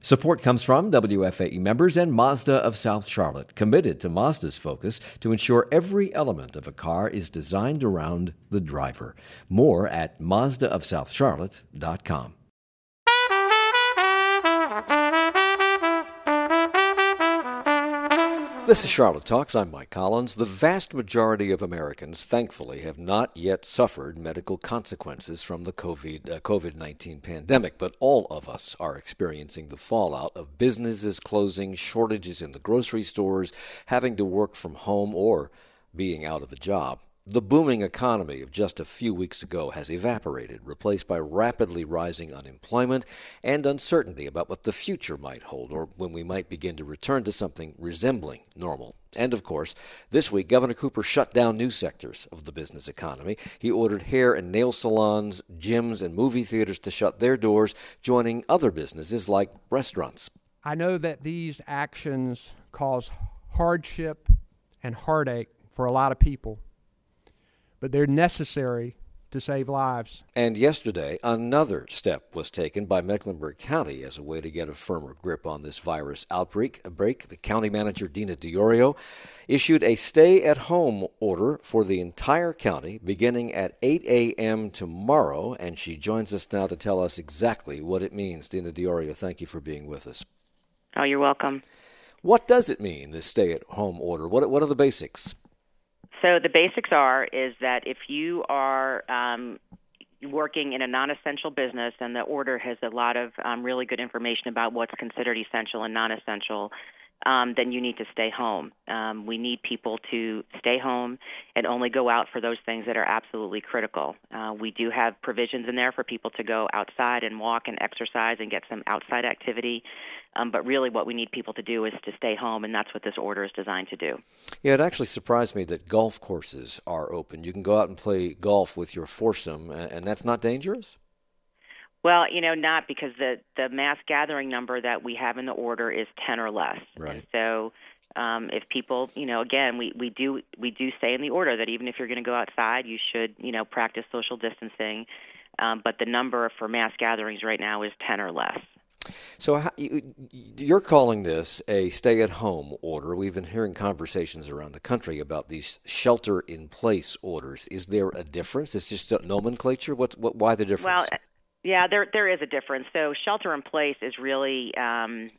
Support comes from WFAE members and Mazda of South Charlotte, committed to Mazda's focus to ensure every element of a car is designed around the driver. More at MazdaofSouthCharlotte.com. This is Charlotte Talks. I'm Mike Collins. The vast majority of Americans, thankfully, have not yet suffered medical consequences from the COVID-19 pandemic, but all of us are experiencing the fallout of businesses closing, shortages in the grocery stores, having to work from home, or being out of a job. The booming economy of just a few weeks ago has evaporated, replaced by rapidly rising unemployment and uncertainty about what the future might hold, or when we might begin to return to something resembling normal. And of course, this week, Governor Cooper shut down new sectors of the business economy. He ordered hair and nail salons, gyms, and movie theaters to shut their doors, joining other businesses like restaurants. I know that these actions cause hardship and heartache for a lot of people, but they're necessary to save lives. And yesterday, another step was taken by Mecklenburg County as a way to get a firmer grip on this virus outbreak. The county manager, Dina DiOrio, issued a stay-at-home order for the entire county beginning at 8 a.m. tomorrow, and she joins us now to tell us exactly what it means. Dina DiOrio, thank you for being with us. Oh, you're welcome. What does it mean, this stay-at-home order? What are the basics? So the basics is that if you are working in a non-essential business, and the order has a lot of really good information about what's considered essential and non-essential, then you need to stay home. We need people to stay home and only go out for those things that are absolutely critical. We do have provisions in there for people to go outside and walk and exercise and get some outside activity. But really what we need people to do is to stay home, and that's what this order is designed to do. Yeah, it actually surprised me that golf courses are open. You can go out and play golf with your foursome, and that's not dangerous? Well, not, because the mass gathering number that we have in the order is 10 or less. Right. And so if people, again, we do say in the order that even if you're going to go outside, you should, practice social distancing. But the number for mass gatherings right now is 10 or less. So you're calling this a stay-at-home order. We've been hearing conversations around the country about these shelter-in-place orders. Is there a difference? It's just a nomenclature? Why the difference? Well, yeah, there is a difference. So shelter-in-place is really a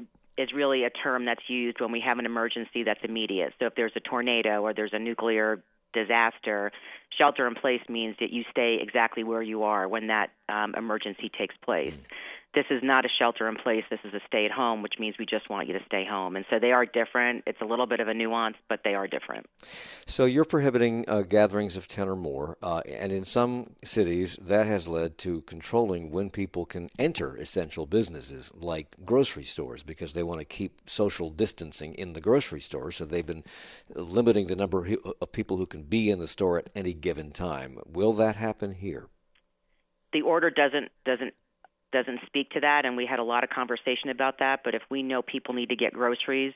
term that's used when we have an emergency that's immediate. So if there's a tornado or there's a nuclear disaster, shelter-in-place means that you stay exactly where you are when that emergency takes place. This is not a shelter-in-place. This is a stay-at-home, which means we just want you to stay home. And so they are different. It's a little bit of a nuance, but they are different. So you're prohibiting gatherings of 10 or more, and in some cities that has led to controlling when people can enter essential businesses like grocery stores, because they want to keep social distancing in the grocery store. So they've been limiting the number of people who can be in the store at any given time. Will that happen here? The order doesn't speak to that, and we had a lot of conversation about that. But if we know people need to get groceries,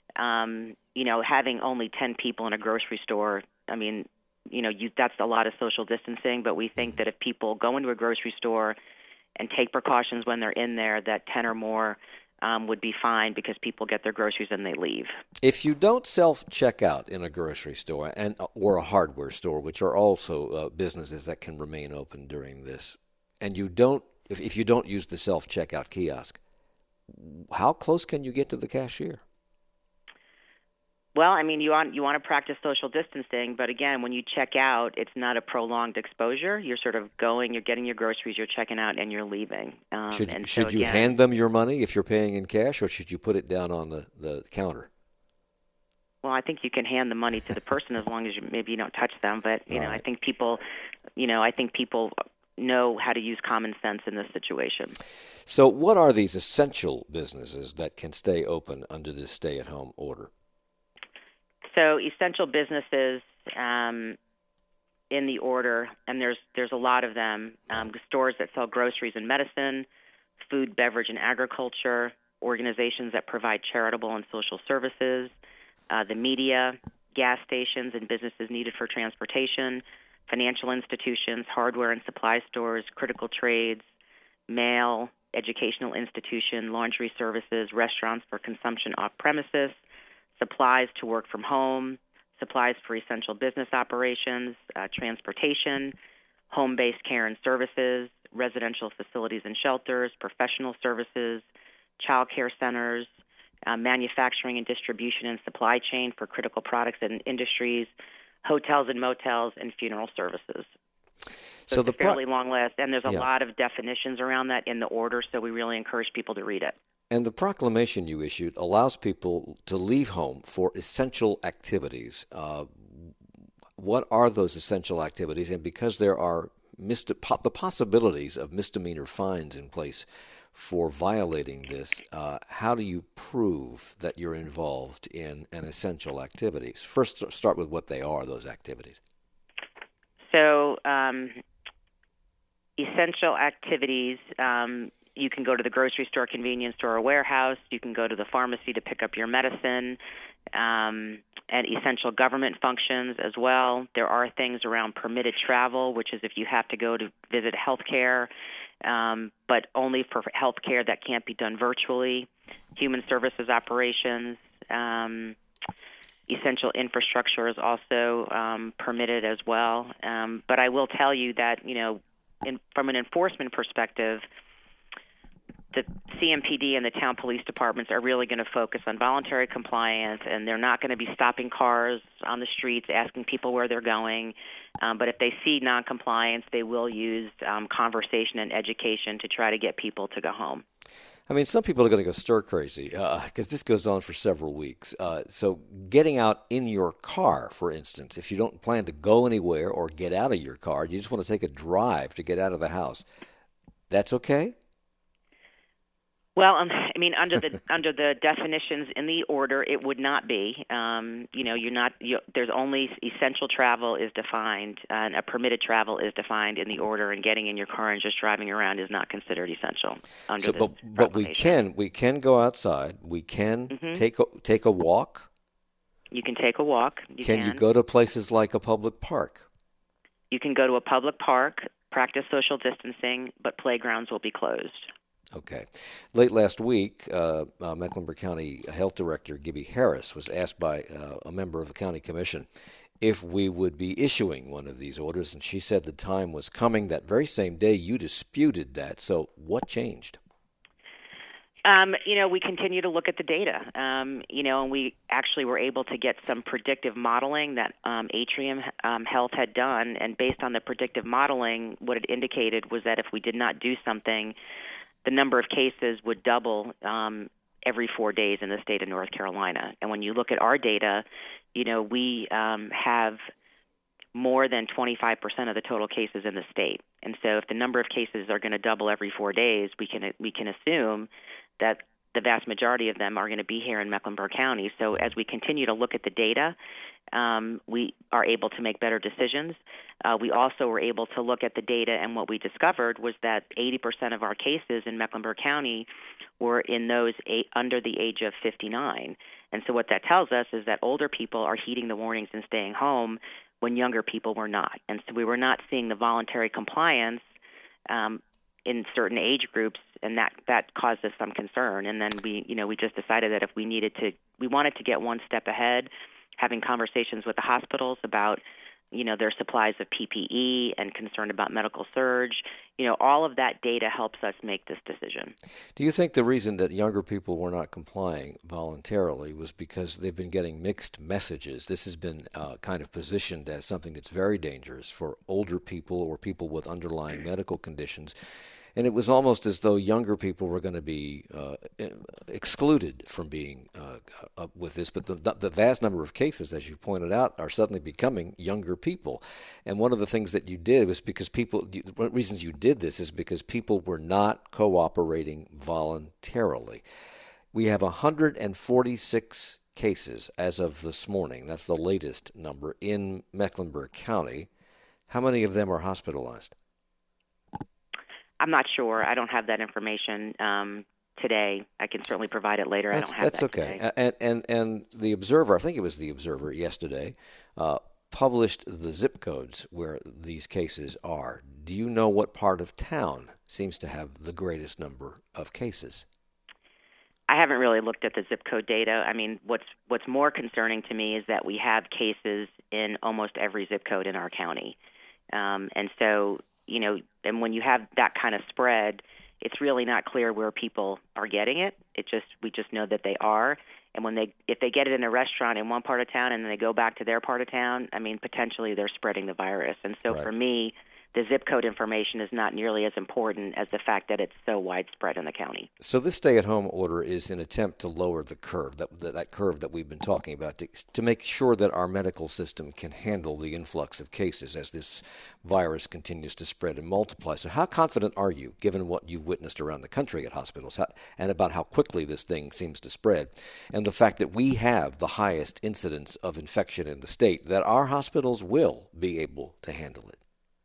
having only 10 people in a grocery store, that's a lot of social distancing. But we think that if people go into a grocery store and take precautions when they're in there, that 10 or more would be fine, because people get their groceries and they leave. If you don't self-check out in a grocery store or a hardware store, which are also businesses that can remain open during this, and if you don't use the self-checkout kiosk, how close can you get to the cashier? Well, you want to practice social distancing, but again, when you check out, it's not a prolonged exposure. You're sort of going, you're getting your groceries, you're checking out, and you're leaving. Should you hand them your money if you're paying in cash, or should you put it down on the counter? Well, I think you can hand the money to the person as long as maybe you don't touch them. But I think people know how to use common sense in this situation. So what are these essential businesses that can stay open under this stay-at-home order? So essential businesses in the order, and there's a lot of them, stores that sell groceries and medicine, food, beverage, and agriculture, organizations that provide charitable and social services, the media, gas stations and businesses needed for transportation, financial institutions, hardware and supply stores, critical trades, mail, educational institution, laundry services, restaurants for consumption off premises, supplies to work from home, supplies for essential business operations, transportation, home-based care and services, residential facilities and shelters, professional services, child care centers, manufacturing and distribution and supply chain for critical products and industries, hotels and motels, and funeral services. So it's a fairly long list, and there's a lot of definitions around that in the order, so we really encourage people to read it. And the proclamation you issued allows people to leave home for essential activities. What are those essential activities? And because there are the possibilities of misdemeanor fines in place for violating this, how do you prove that you're involved in an essential activities? First, start with what they are, those activities. So, essential activities, you can go to the grocery store, convenience store, or warehouse. You can go to the pharmacy to pick up your medicine, and essential government functions as well. There are things around permitted travel, which is if you have to go to visit health care, but only for health care that can't be done virtually. Human services operations, essential infrastructure is also permitted as well. But I will tell you that, from an enforcement perspective, the CMPD and the town police departments are really going to focus on voluntary compliance, and they're not going to be stopping cars on the streets asking people where they're going. But if they see noncompliance, they will use conversation and education to try to get people to go home. I mean, some people are going to go stir crazy because this goes on for several weeks. So getting out in your car, for instance, if you don't plan to go anywhere or get out of your car, you just want to take a drive to get out of the house, that's okay? Well, under the definitions in the order, it would not be. There's only essential travel is defined, and a permitted travel is defined in the order. And getting in your car and just driving around is not considered essential under the But we can go outside. We can take a walk. You can take a walk. Can you go to places like a public park? You can go to a public park, practice social distancing, but playgrounds will be closed. Okay. Late last week, Mecklenburg County Health Director Gibby Harris was asked by a member of the county commission if we would be issuing one of these orders, and she said the time was coming. That very same day, you disputed that. So what changed? We continue to look at the data, and we actually were able to get some predictive modeling that Atrium Health had done, and based on the predictive modeling, what it indicated was that if we did not do something, the number of cases would double every 4 days in the state of North Carolina. And when you look at our data, we have more than 25% of the total cases in the state. And so if the number of cases are going to double every 4 days, we can assume that the vast majority of them are going to be here in Mecklenburg County. So as we continue to look at the data, we are able to make better decisions. We also were able to look at the data, and what we discovered was that 80% of our cases in Mecklenburg County were in those under the age of 59. And so what that tells us is that older people are heeding the warnings and staying home when younger people were not. And so we were not seeing the voluntary compliance in certain age groups, and that caused us some concern. And then we just decided that if we wanted to get one step ahead, having conversations with the hospitals about their supplies of PPE and concern about medical surge. All of that data helps us make this decision. Do you think the reason that younger people were not complying voluntarily was because they've been getting mixed messages? This has been kind of positioned as something that's very dangerous for older people or people with underlying medical conditions. And it was almost as though younger people were going to be excluded from being with this. But the vast number of cases, as you pointed out, are suddenly becoming younger people. And one of the things that you did was because one of the reasons you did this is because people were not cooperating voluntarily. We have 146 cases as of this morning. That's the latest number in Mecklenburg County. How many of them are hospitalized? I'm not sure. I don't have that information today. I can certainly provide it later. That's okay. Today. And the Observer, I think it was the Observer yesterday, published the zip codes where these cases are. Do you know what part of town seems to have the greatest number of cases. I haven't really looked at the zip code data. I mean, what's more concerning to me is that we have cases in almost every zip code in our county. And so, and when you have that kind of spread, it's really not clear where people are getting it. We just know that they are. And if they get it in a restaurant in one part of town and then they go back to their part of town, I mean, potentially they're spreading the virus. And so for me, the zip code information is not nearly as important as the fact that it's so widespread in the county. So this stay-at-home order is an attempt to lower the curve, that curve that we've been talking about, to make sure that our medical system can handle the influx of cases as this virus continues to spread and multiply. So how confident are you, given what you've witnessed around the country at hospitals, and about how quickly this thing seems to spread, and the fact that we have the highest incidence of infection in the state, that our hospitals will be able to handle it?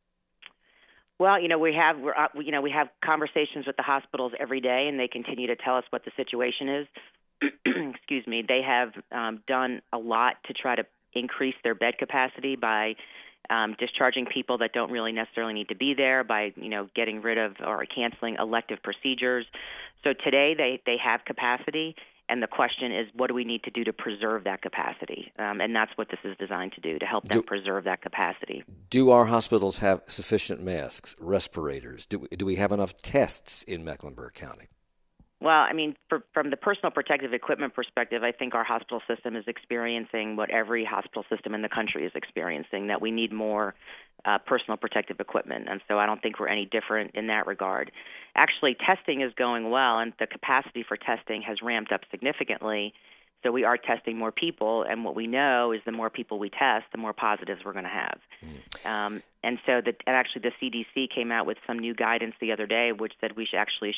Well, we have conversations with the hospitals every day, and they continue to tell us what the situation is. Excuse me. They have done a lot to try to increase their bed capacity by discharging people that don't really necessarily need to be there, by getting rid of or canceling elective procedures. So today they have capacity. And the question is, what do we need to do to preserve that capacity? And that's what this is designed to do, to help them preserve that capacity. Do our hospitals have sufficient masks, respirators? Do we have enough tests in Mecklenburg County? Well, I mean, from the personal protective equipment perspective, I think our hospital system is experiencing what every hospital system in the country is experiencing, that we need more personal protective equipment. And so I don't think we're any different in that regard. Actually, testing is going well, and the capacity for testing has ramped up significantly. So we are testing more people, and what we know is the more people we test, the more positives we're going to have. And so actually the CDC came out with some new guidance the other day, which said we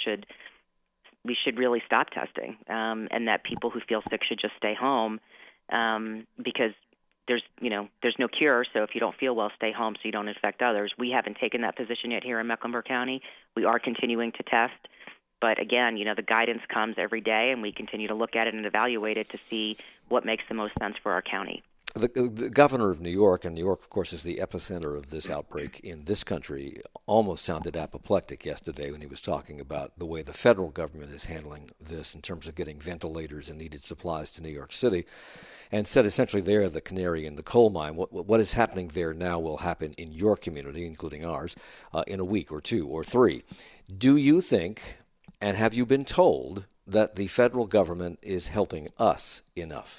should really stop testing, and that people who feel sick should just stay home, because there's no cure. So if you don't feel well, stay home so you don't infect others. We haven't taken that position yet here in Mecklenburg County. We are continuing to test, but again, the guidance comes every day, and we continue to look at it and evaluate it to see what makes the most sense for our county. The governor of New York, and New York, of course, is the epicenter of this outbreak in this country, almost sounded apoplectic yesterday when he was talking about the way the federal government is handling this in terms of getting ventilators and needed supplies to New York City, and said essentially they're the canary in the coal mine. What is happening there now will happen in your community, including ours, in a week or 2 or 3. Do you think, and have you been told, that the federal government is helping us enough?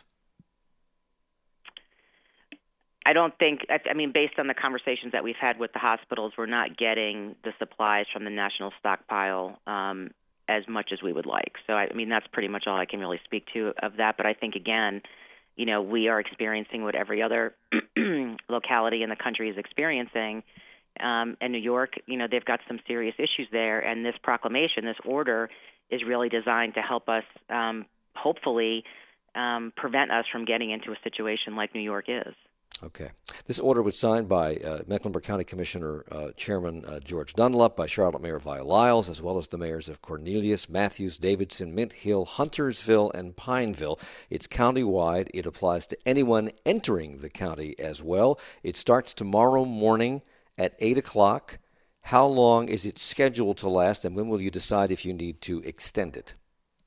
I don't think, based on the conversations that we've had with the hospitals, we're not getting the supplies from the national stockpile as much as we would like. So, that's pretty much all I can really speak to of that. But I think, again, we are experiencing what every other locality in the country is experiencing. And New York, they've got some serious issues there. And this proclamation, this order, is really designed to help us, hopefully, prevent us from getting into a situation like New York is. Okay. This order was signed by Mecklenburg County Commissioner Chairman George Dunlop, by Charlotte Mayor Vi Lyles, as well as the mayors of Cornelius, Matthews, Davidson, Mint Hill, Huntersville, and Pineville. It's countywide. It applies to anyone entering the county as well. It starts tomorrow morning at 8 o'clock. How long is it scheduled to last, and when will you decide if you need to extend it?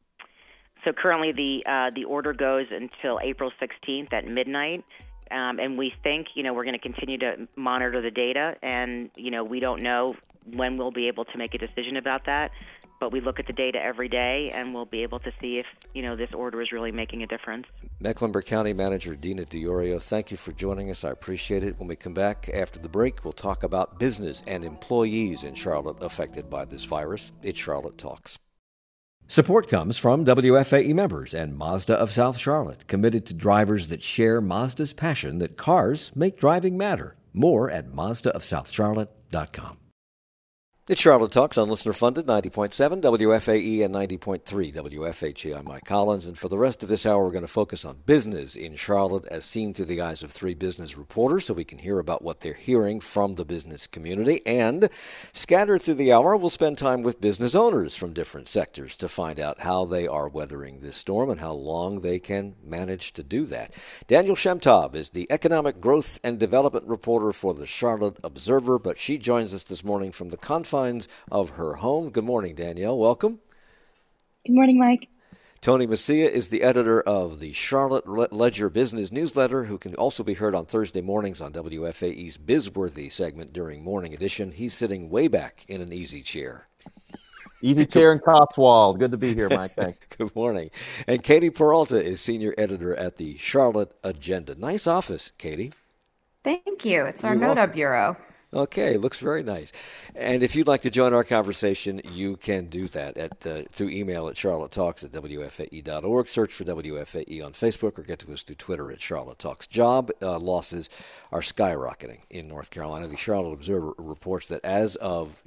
So currently the order goes until April 16th at midnight. And we think, we're going to continue to monitor the data, and, we don't know when we'll be able to make a decision about that, but we look at the data every day, and we'll be able to see if, this order is really making a difference. Mecklenburg County Manager Dina Diorio, thank you for joining us. I appreciate it. When we come back after the break, we'll talk about business and employees in Charlotte affected by this virus. It's Charlotte Talks. Support comes from WFAE members and Mazda of South Charlotte, committed to drivers that share Mazda's passion that cars make driving matter. More at MazdaofSouthCharlotte.com. It's Charlotte Talks on listener-funded 90.7 WFAE and 90.3 WFHE. I'm Mike Collins, and for the rest of this hour, we're going to focus on business in Charlotte as seen through the eyes of 3 business reporters so we can hear about what they're hearing from the business community. And scattered through the hour, we'll spend time with business owners from different sectors to find out how they are weathering this storm and how long they can manage to do that. Daniel Shemtab is the Economic Growth and Development Reporter for the Charlotte Observer, but she joins us this morning from the confines confines of her home. Good morning, Danielle. Welcome. Good morning, Mike. Tony Messia is the editor of the Charlotte Ledger Business Newsletter, who can also be heard on Thursday mornings on WFAE's Bizworthy segment during Morning Edition. He's sitting way back in an easy chair. Easy chair in Cotswold. Good to be here, Mike. Thanks. Good morning. And Katie Peralta is senior editor at the Charlotte Agenda. Nice office, Katie. Thank you. It's our NODA bureau. Okay, looks very nice. And if you'd like to join our conversation, you can do that through email at charlottetalks@wfae.org. Search for WFAE on Facebook or get to us through Twitter at Charlotte Talks. Job losses are skyrocketing in North Carolina. The Charlotte Observer reports that as of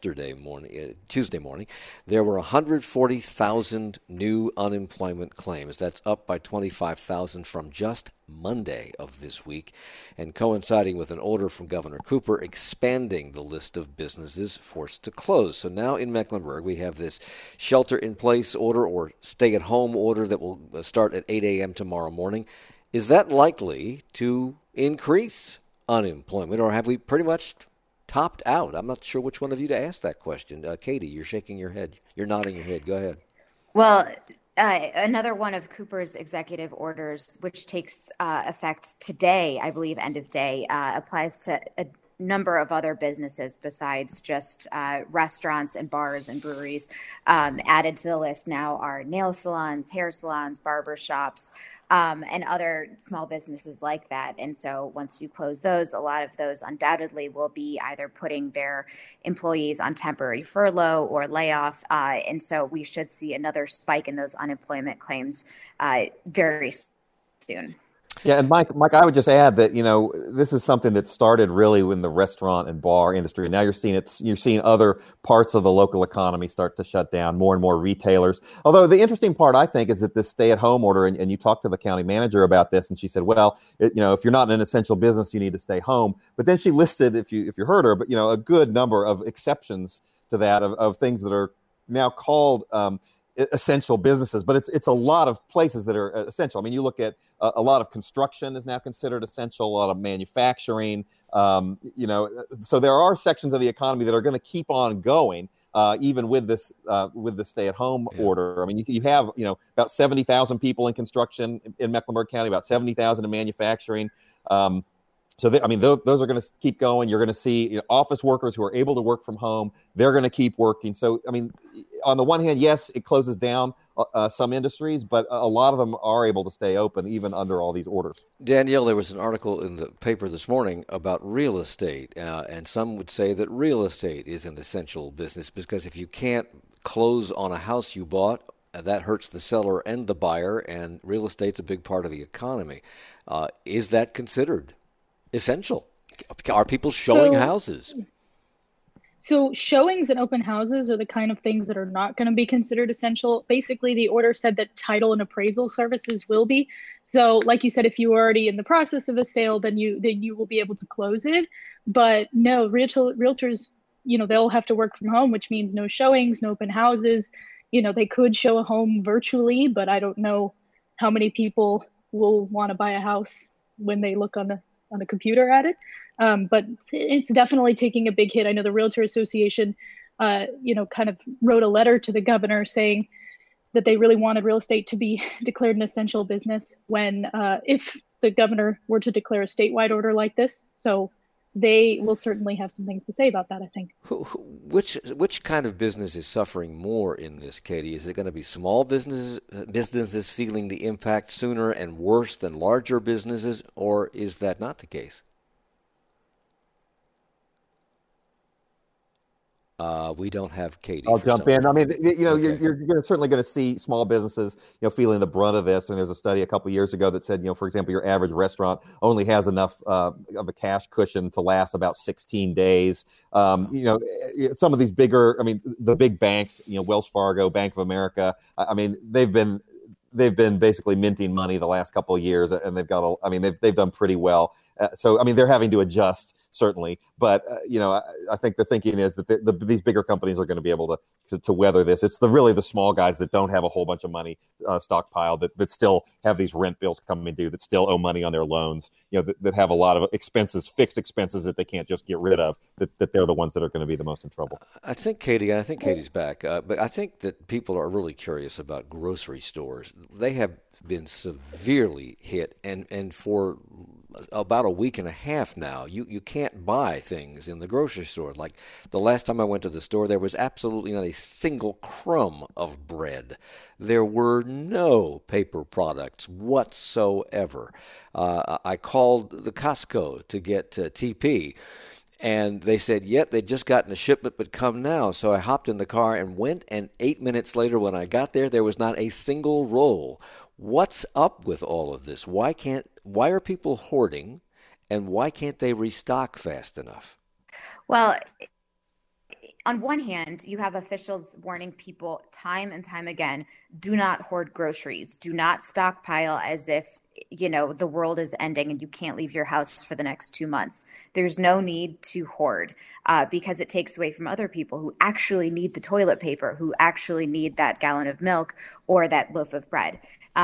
Tuesday morning, there were 140,000 new unemployment claims. That's up by 25,000 from just Monday of this week, and coinciding with an order from Governor Cooper expanding the list of businesses forced to close. So now in Mecklenburg, we have this shelter-in-place order or stay-at-home order that will start at 8 a.m. tomorrow morning. Is that likely to increase unemployment, or have we pretty much topped out? I'm not sure which one of you to ask that question. Katie, you're shaking your head. You're nodding your head. Go ahead. Well, another one of Cooper's executive orders, which takes effect today, I believe, end of day, applies to a number of other businesses besides just restaurants and bars and breweries. Added to the list now are nail salons, hair salons, barber shops, and other small businesses like that. And so once you close those, a lot of those undoubtedly will be either putting their employees on temporary furlough or layoff. And so we should see another spike in those unemployment claims very soon. Yeah, and Mike, I would just add that, this is something that started really in the restaurant and bar industry. And now you're seeing other parts of the local economy start to shut down, more and more retailers. Although the interesting part, I think, is that this stay-at-home order, and you talked to the county manager about this, and she said, well, if you're not in an essential business, you need to stay home. But then she listed, if you heard her, but a good number of exceptions to that of things that are now called essential businesses, but it's a lot of places that are essential. I mean, you look at a lot of construction is now considered essential, a lot of manufacturing, so there are sections of the economy that are going to keep on going, even with the stay-at-home order. I mean, you have, about 70,000 people in construction in Mecklenburg County, about 70,000 in manufacturing. So those are going to keep going. You're going to see office workers who are able to work from home. They're going to keep working. So, on the one hand, yes, it closes down some industries, but a lot of them are able to stay open even under all these orders. Danielle, there was an article in the paper this morning about real estate, and some would say that real estate is an essential business because if you can't close on a house you bought, that hurts the seller and the buyer, and real estate's a big part of the economy. Is that considered essential? Are people showing houses? So showings and open houses are the kind of things that are not going to be considered essential. Basically, the order said that title and appraisal services will be. So like you said, if you are already in the process of a sale, then you will be able to close it. But no, realtors, they'll have to work from home, which means no showings, no open houses. They could show a home virtually, but I don't know how many people will want to buy a house when they look on the computer at it. But it's definitely taking a big hit. I know the Realtor Association, kind of wrote a letter to the governor saying that they really wanted real estate to be declared an essential business when, if the governor were to declare a statewide order like this. So they will certainly have some things to say about that, I think. Which kind of business is suffering more in this, Katie? Is it going to be small businesses feeling the impact sooner and worse than larger businesses, or is that not the case? We don't have Katie. I'll jump in. I mean, you're certainly going to see small businesses, feeling the brunt of this. And there's a study a couple of years ago that said, for example, your average restaurant only has enough of a cash cushion to last about 16 days. Some of these bigger, the big banks, Wells Fargo, Bank of America, they've been basically minting money the last couple of years, and they've got they've done pretty well. So, I mean, they're having to adjust, certainly. But, I think the thinking is that these bigger companies are going to be able to weather this. It's really the small guys that don't have a whole bunch of money stockpiled, that still have these rent bills coming due, that still owe money on their loans, that have a lot of expenses, fixed expenses that they can't just get rid of, that they're the ones that are going to be the most in trouble. I think Katie's back, but I think that people are really curious about grocery stores. They have been severely hit, and for about a week and a half now, you can't buy things in the grocery store. Like the last time I went to the store, there was absolutely not a single crumb of bread. There were no paper products whatsoever. I called the Costco to get TP, and they said, they'd just gotten a shipment, but come now. So I hopped in the car and went, and 8 minutes later when I got there was not a single roll. What's up with all of this? Why are people hoarding, and why can't they restock fast enough? Well, on one hand, you have officials warning people time and time again, do not hoard groceries, do not stockpile as if the world is ending and you can't leave your house for the next 2 months. There's no need to hoard because it takes away from other people who actually need the toilet paper, who actually need that gallon of milk or that loaf of bread.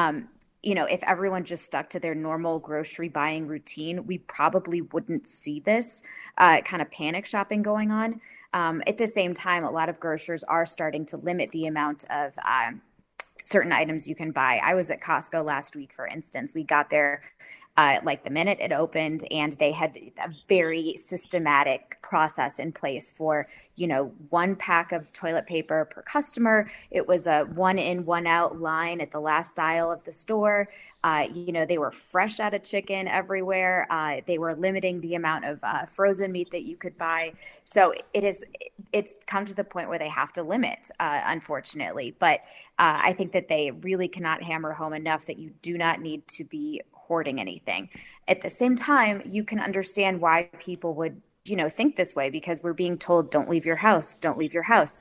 If everyone just stuck to their normal grocery buying routine, we probably wouldn't see this kind of panic shopping going on. At the same time, a lot of grocers are starting to limit the amount of certain items you can buy. I was at Costco last week, for instance. We got there like the minute it opened, and they had a very systematic process in place for, 1 pack of toilet paper per customer. It was a 1 in, 1 out line at the last aisle of the store. They were fresh out of chicken everywhere. They were limiting the amount of frozen meat that you could buy. So it's come to the point where they have to limit, unfortunately. But I think that they really cannot hammer home enough that you do not need to be hoarding anything. At the same time, you can understand why people would, think this way, because we're being told, don't leave your house, don't leave your house.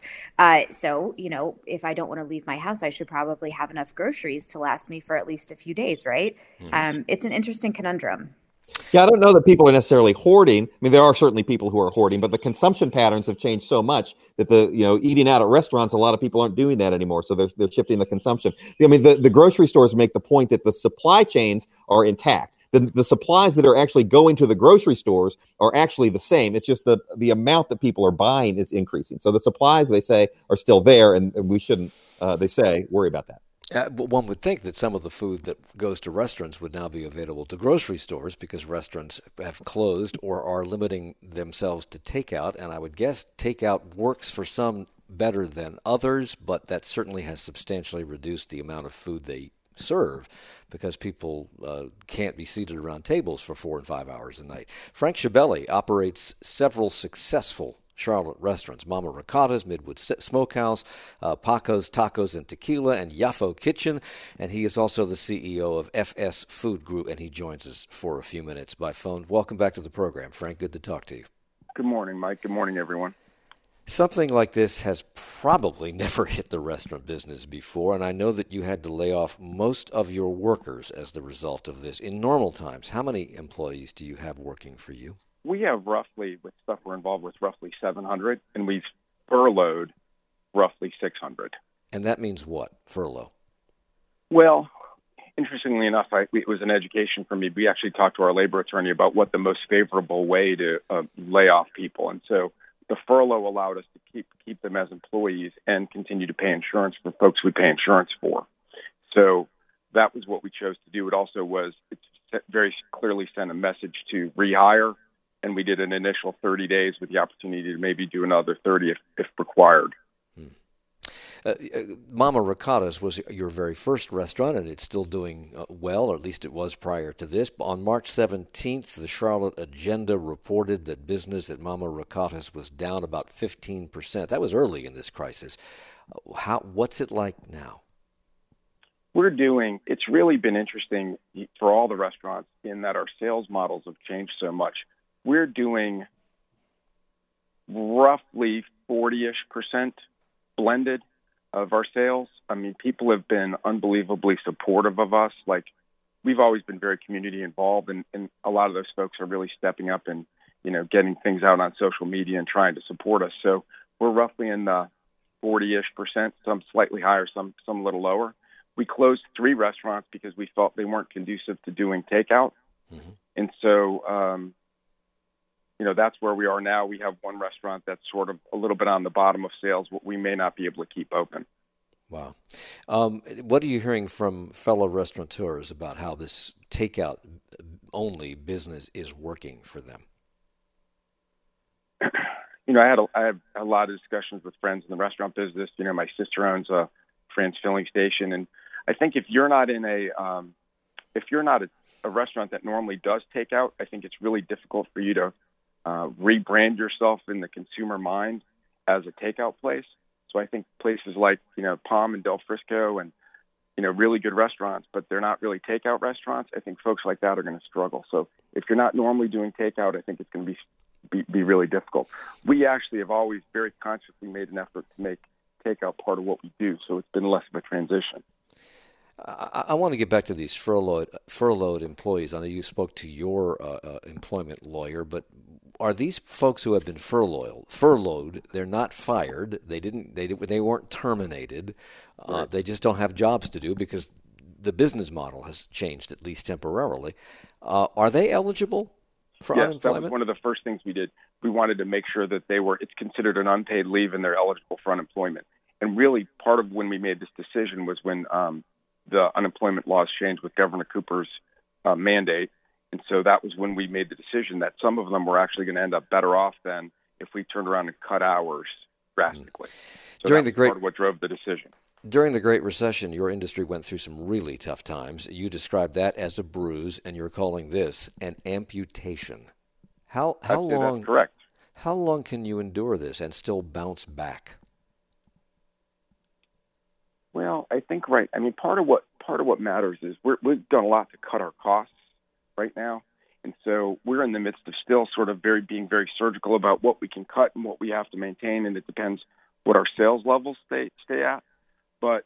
So, if I don't want to leave my house, I should probably have enough groceries to last me for at least a few days, right? Mm-hmm. It's an interesting conundrum. Yeah, I don't know that people are necessarily hoarding. I mean, there are certainly people who are hoarding, but the consumption patterns have changed so much that eating out at restaurants, a lot of people aren't doing that anymore. So they're shifting the consumption. I mean, the grocery stores make the point that the supply chains are intact. The supplies that are actually going to the grocery stores are actually the same. It's just the amount that people are buying is increasing. So the supplies, they say, are still there, and we shouldn't, they say, worry about that. But one would think that some of the food that goes to restaurants would now be available to grocery stores because restaurants have closed or are limiting themselves to takeout. And I would guess takeout works for some better than others, but that certainly has substantially reduced the amount of food they serve because people can't be seated around tables for 4 and 5 hours a night. Frank Schiavelli operates several successful Charlotte restaurants: Mama Ricotta's, Midwood Smokehouse, Paco's Tacos and Tequila, and Yafo Kitchen. And he is also the CEO of FS Food Group, and he joins us for a few minutes by phone. Welcome back to the program, Frank. Good to talk to you. Good morning, Mike. Good morning, everyone. Something like this has probably never hit the restaurant business before, and I know that you had to lay off most of your workers as the result of this. In normal times, how many employees do you have working for you? We have roughly, with stuff we're involved with, roughly 700, and we've furloughed roughly 600. And that means what, furlough? Well, interestingly enough, it was an education for me. We actually talked to our labor attorney about what the most favorable way to lay off people. And so the furlough allowed us to keep them as employees and continue to pay insurance for folks we pay insurance for. So that was what we chose to do. It also was, it very clearly sent a message to rehire, and we did an initial 30 days with the opportunity to maybe do another 30 if required. Mama Ricotta's was your very first restaurant, and it's still doing well, or at least it was prior to this. On March 17th, the Charlotte Agenda reported that business at Mama Ricotta's was down about 15%. That was early in this crisis. What's it like now? It's really been interesting for all the restaurants in that our sales models have changed so much. We're doing roughly 40-ish% blended of our sales. I mean, people have been unbelievably supportive of us. Like, we've always been very community involved, and a lot of those folks are really stepping up and, getting things out on social media and trying to support us. So we're roughly in the 40-ish%, some slightly higher, some a little lower. We closed 3 restaurants because we felt they weren't conducive to doing takeout. Mm-hmm. And so, that's where we are now. We have one restaurant that's sort of a little bit on the bottom of sales. We may not be able to keep open. Wow. What are you hearing from fellow restaurateurs about how this takeout-only business is working for them? I had a lot of discussions with friends in the restaurant business. My sister owns a Fran's Filling Station, and I think if you're not a restaurant that normally does takeout, I think it's really difficult for you to rebrand yourself in the consumer mind as a takeout place. So I think places like, Palm and Del Frisco and, really good restaurants, but they're not really takeout restaurants. I think folks like that are going to struggle. So if you're not normally doing takeout, I think it's going to be really difficult. We actually have always very consciously made an effort to make takeout part of what we do. So it's been less of a transition. I want to get back to these furloughed employees. I know you spoke to your employment lawyer, but are these folks who have been furloughed? They're not fired. They weren't terminated. Right. They just don't have jobs to do because the business model has changed, at least temporarily. Are they eligible for unemployment? That was one of the first things we did. We wanted to make sure that it's considered an unpaid leave and they're eligible for unemployment. And really, part of when we made this decision was when the unemployment laws changed with Governor Cooper's mandate. And so that was when we made the decision that some of them were actually going to end up better off than if we turned around and cut hours drastically. So that's part of what drove the decision. During the Great Recession, your industry went through some really tough times. You described that as a bruise, and you're calling this an amputation. How long? That's correct. How long can you endure this and still bounce back? Well, I think part of what matters is we've done a lot to cut our costs right now, and so we're in the midst of still sort of being very surgical about what we can cut and what we have to maintain, and it depends what our sales levels stay at. But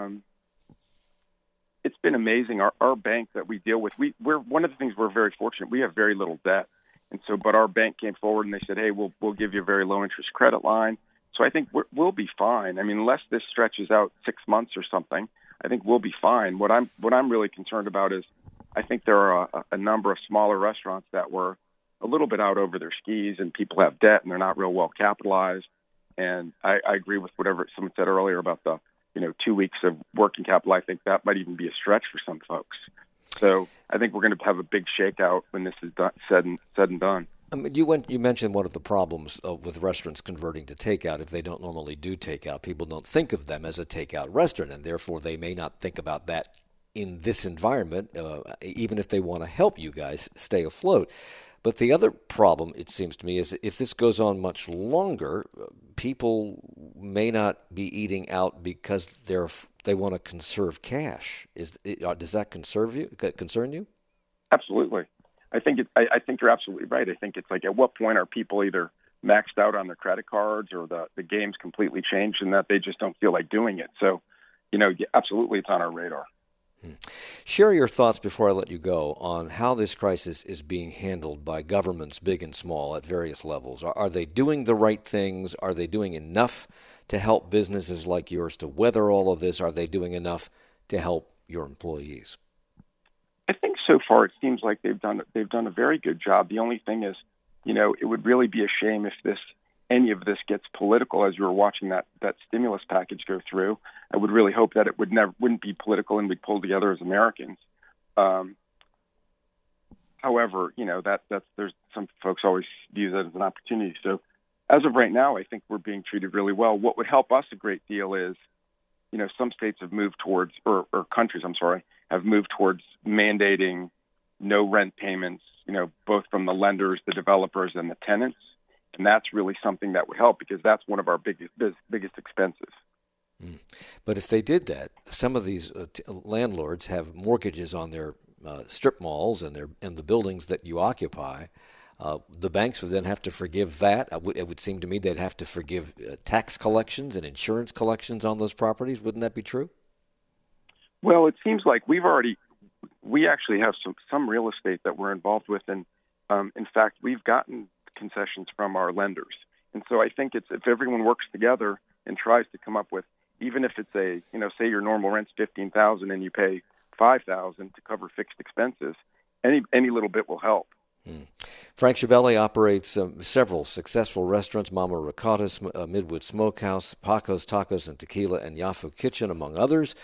it's been amazing. Our bank that we deal with, we're one of the things we're very fortunate. We have very little debt, and so but our bank came forward and they said, hey, we'll give you a very low interest credit line. So I think we'll be fine. I mean, unless this stretches out 6 months or something, I think we'll be fine. What I'm really concerned about is I think there are a number of smaller restaurants that were a little bit out over their skis, and people have debt and they're not real well capitalized. And I agree with whatever someone said earlier about the 2 weeks of working capital. I think that might even be a stretch for some folks. So I think we're going to have a big shakeout when this is said and done. I mean, you mentioned one of the problems with restaurants converting to takeout. If they don't normally do takeout, people don't think of them as a takeout restaurant, and therefore they may not think about that in this environment, even if they want to help you guys stay afloat. But the other problem, it seems to me, is if this goes on much longer, people may not be eating out because they want to conserve cash. Does that concern you? Absolutely. I think you're absolutely right. I think it's like, at what point are people either maxed out on their credit cards or the game's completely changed and that they just don't feel like doing it. So, absolutely, it's on our radar. Share your thoughts before I let you go on how this crisis is being handled by governments, big and small, at various levels. Are they doing the right things? Are they doing enough to help businesses like yours to weather all of this? Are they doing enough to help your employees? I think so far it seems like they've done a very good job. The only thing is, it would really be a shame if any of this gets political. As you were watching that stimulus package go through, I would really hope that it wouldn't be political and we'd pull together as Americans. However, there's some folks always view that as an opportunity. So as of right now, I think we're being treated really well. What would help us a great deal is, some states have moved towards, or countries, have moved towards mandating no rent payments, both from the lenders, the developers, and the tenants. And that's really something that would help because that's one of our biggest expenses. But if they did that, some of these landlords have mortgages on their strip malls and the buildings that you occupy. The banks would then have to forgive that. It would seem to me they'd have to forgive tax collections and insurance collections on those properties. Wouldn't that be true? Well, it seems like we've already we actually have some real estate that we're involved with, and in fact, we've gotten concessions from our lenders. And so I think if everyone works together and tries to come up with, even if it's say your normal rent's $15,000 and you pay $5,000 to cover fixed expenses, any little bit will help. Frank Schiavelli operates several successful restaurants: Mama Ricotta's, Midwood Smokehouse, Paco's Tacos and Tequila, and Yafu Kitchen, among others.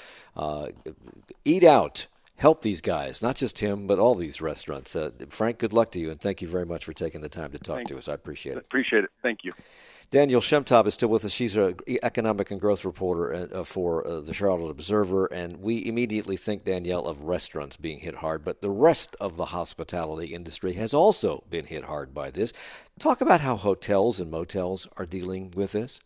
Eat out. Help these guys, not just him, but all these restaurants. Frank, good luck to you, and thank you very much for taking the time to talk to us. I appreciate it. Appreciate it. Thank you. Danielle Shemtop is still with us. She's an economic and growth reporter for the Charlotte Observer, and we immediately think, Danielle, of restaurants being hit hard, but the rest of the hospitality industry has also been hit hard by this. Talk about how hotels and motels are dealing with this.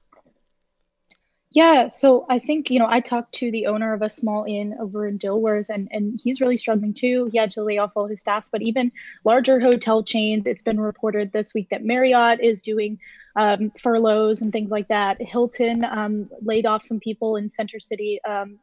Yeah, so I think, I talked to the owner of a small inn over in Dilworth, and he's really struggling too. He had to lay off all his staff, but even larger hotel chains, it's been reported this week that Marriott is doing furloughs and things like that. Hilton laid off some people in Center City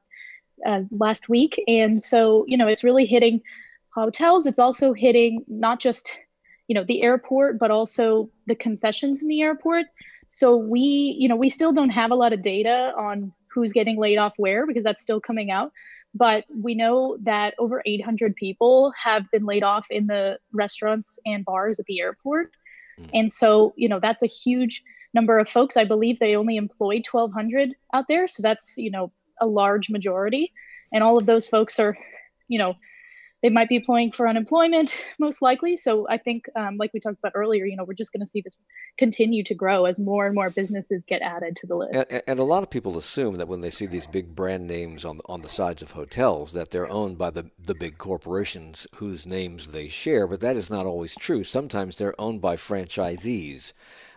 last week. And so, it's really hitting hotels. It's also hitting not just, the airport, but also the concessions in the airport. So we still don't have a lot of data on who's getting laid off where, because that's still coming out. But we know that over 800 people have been laid off in the restaurants and bars at the airport. And so, that's a huge number of folks. I believe they only employ 1,200 out there. So that's, a large majority. And all of those folks are, they might be applying for unemployment, most likely. So I think, like we talked about earlier, we're just going to see this continue to grow as more and more businesses get added to the list. And a lot of people assume that when they see these big brand names on the sides of hotels, that they're owned by the big corporations whose names they share. But that is not always true. Sometimes they're owned by franchisees.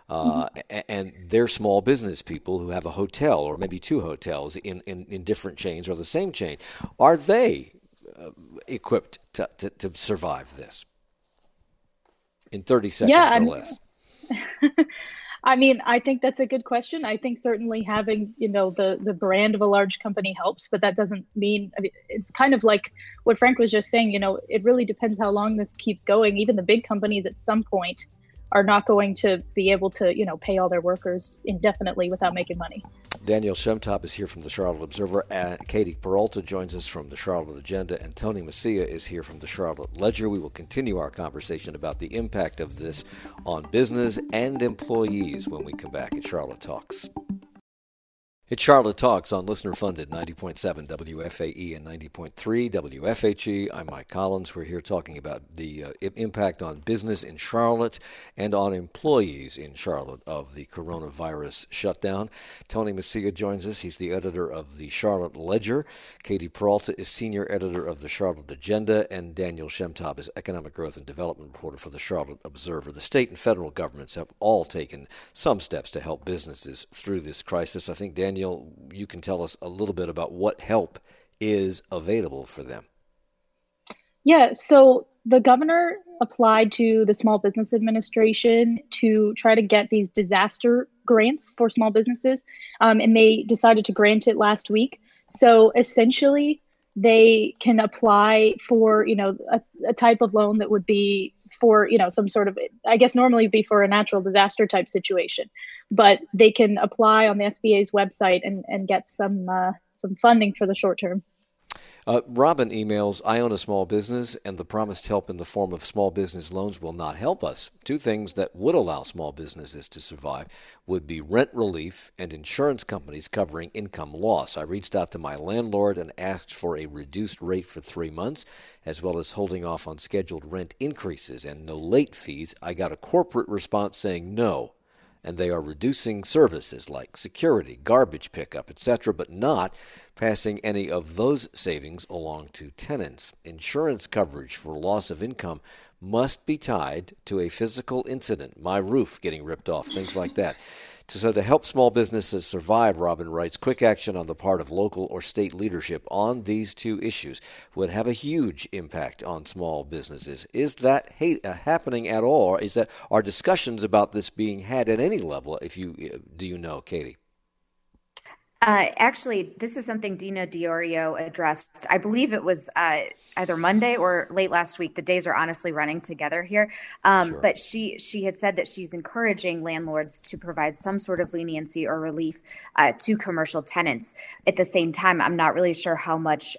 And they're small business people who have a hotel or maybe two hotels in different chains or the same chain. Are they equipped to survive this in 30 seconds or less? I mean, I think that's a good question. I think certainly having, the brand of a large company helps, but that doesn't mean, it's kind of like what Frank was just saying, it really depends how long this keeps going. Even the big companies at some point are not going to be able to, pay all their workers indefinitely without making money. Danielle Shemtop is here from the Charlotte Observer. Katie Peralta joins us from the Charlotte Agenda, and Tony Messia is here from the Charlotte Ledger. We will continue our conversation about the impact of this on business and employees when we come back at Charlotte Talks. It's Charlotte Talks on listener-funded 90.7 WFAE and 90.3 WFHE. I'm Mike Collins. We're here talking about the impact on business in Charlotte and on employees in Charlotte of the coronavirus shutdown. Tony Messia joins us. He's the editor of the Charlotte Ledger. Katie Peralta is senior editor of the Charlotte Agenda, and Danielle Shemtop is economic growth and development reporter for the Charlotte Observer. The state and federal governments have all taken some steps to help businesses through this crisis. I think, Danielle, you can tell us a little bit about what help is available for them. Yeah, so the governor applied to the Small Business Administration to try to get these disaster grants for small businesses, and they decided to grant it last week. So essentially, they can apply for, a type of loan that would be for, some sort of, I guess normally be for a natural disaster type situation, but they can apply on the SBA's website and get some funding for the short term. Robin emails, I own a small business, and the promised help in the form of small business loans will not help us. Two things that would allow small businesses to survive would be rent relief and insurance companies covering income loss. I reached out to my landlord and asked for a reduced rate for 3 months, as well as holding off on scheduled rent increases and no late fees. I got a corporate response saying no, and they are reducing services like security, garbage pickup, etc., but not passing any of those savings along to tenants. Insurance coverage for loss of income must be tied to a physical incident, my roof getting ripped off, things like that. So to help small businesses survive, Robin writes, quick action on the part of local or state leadership on these two issues would have a huge impact on small businesses. Is that happening at all? Or are discussions about this being had at any level? Do you know, Katie? Actually, this is something Dina Diorio addressed. I believe it was either Monday or late last week. The days are honestly running together here. Sure. But she had said that she's encouraging landlords to provide some sort of leniency or relief to commercial tenants. At the same time, I'm not really sure how much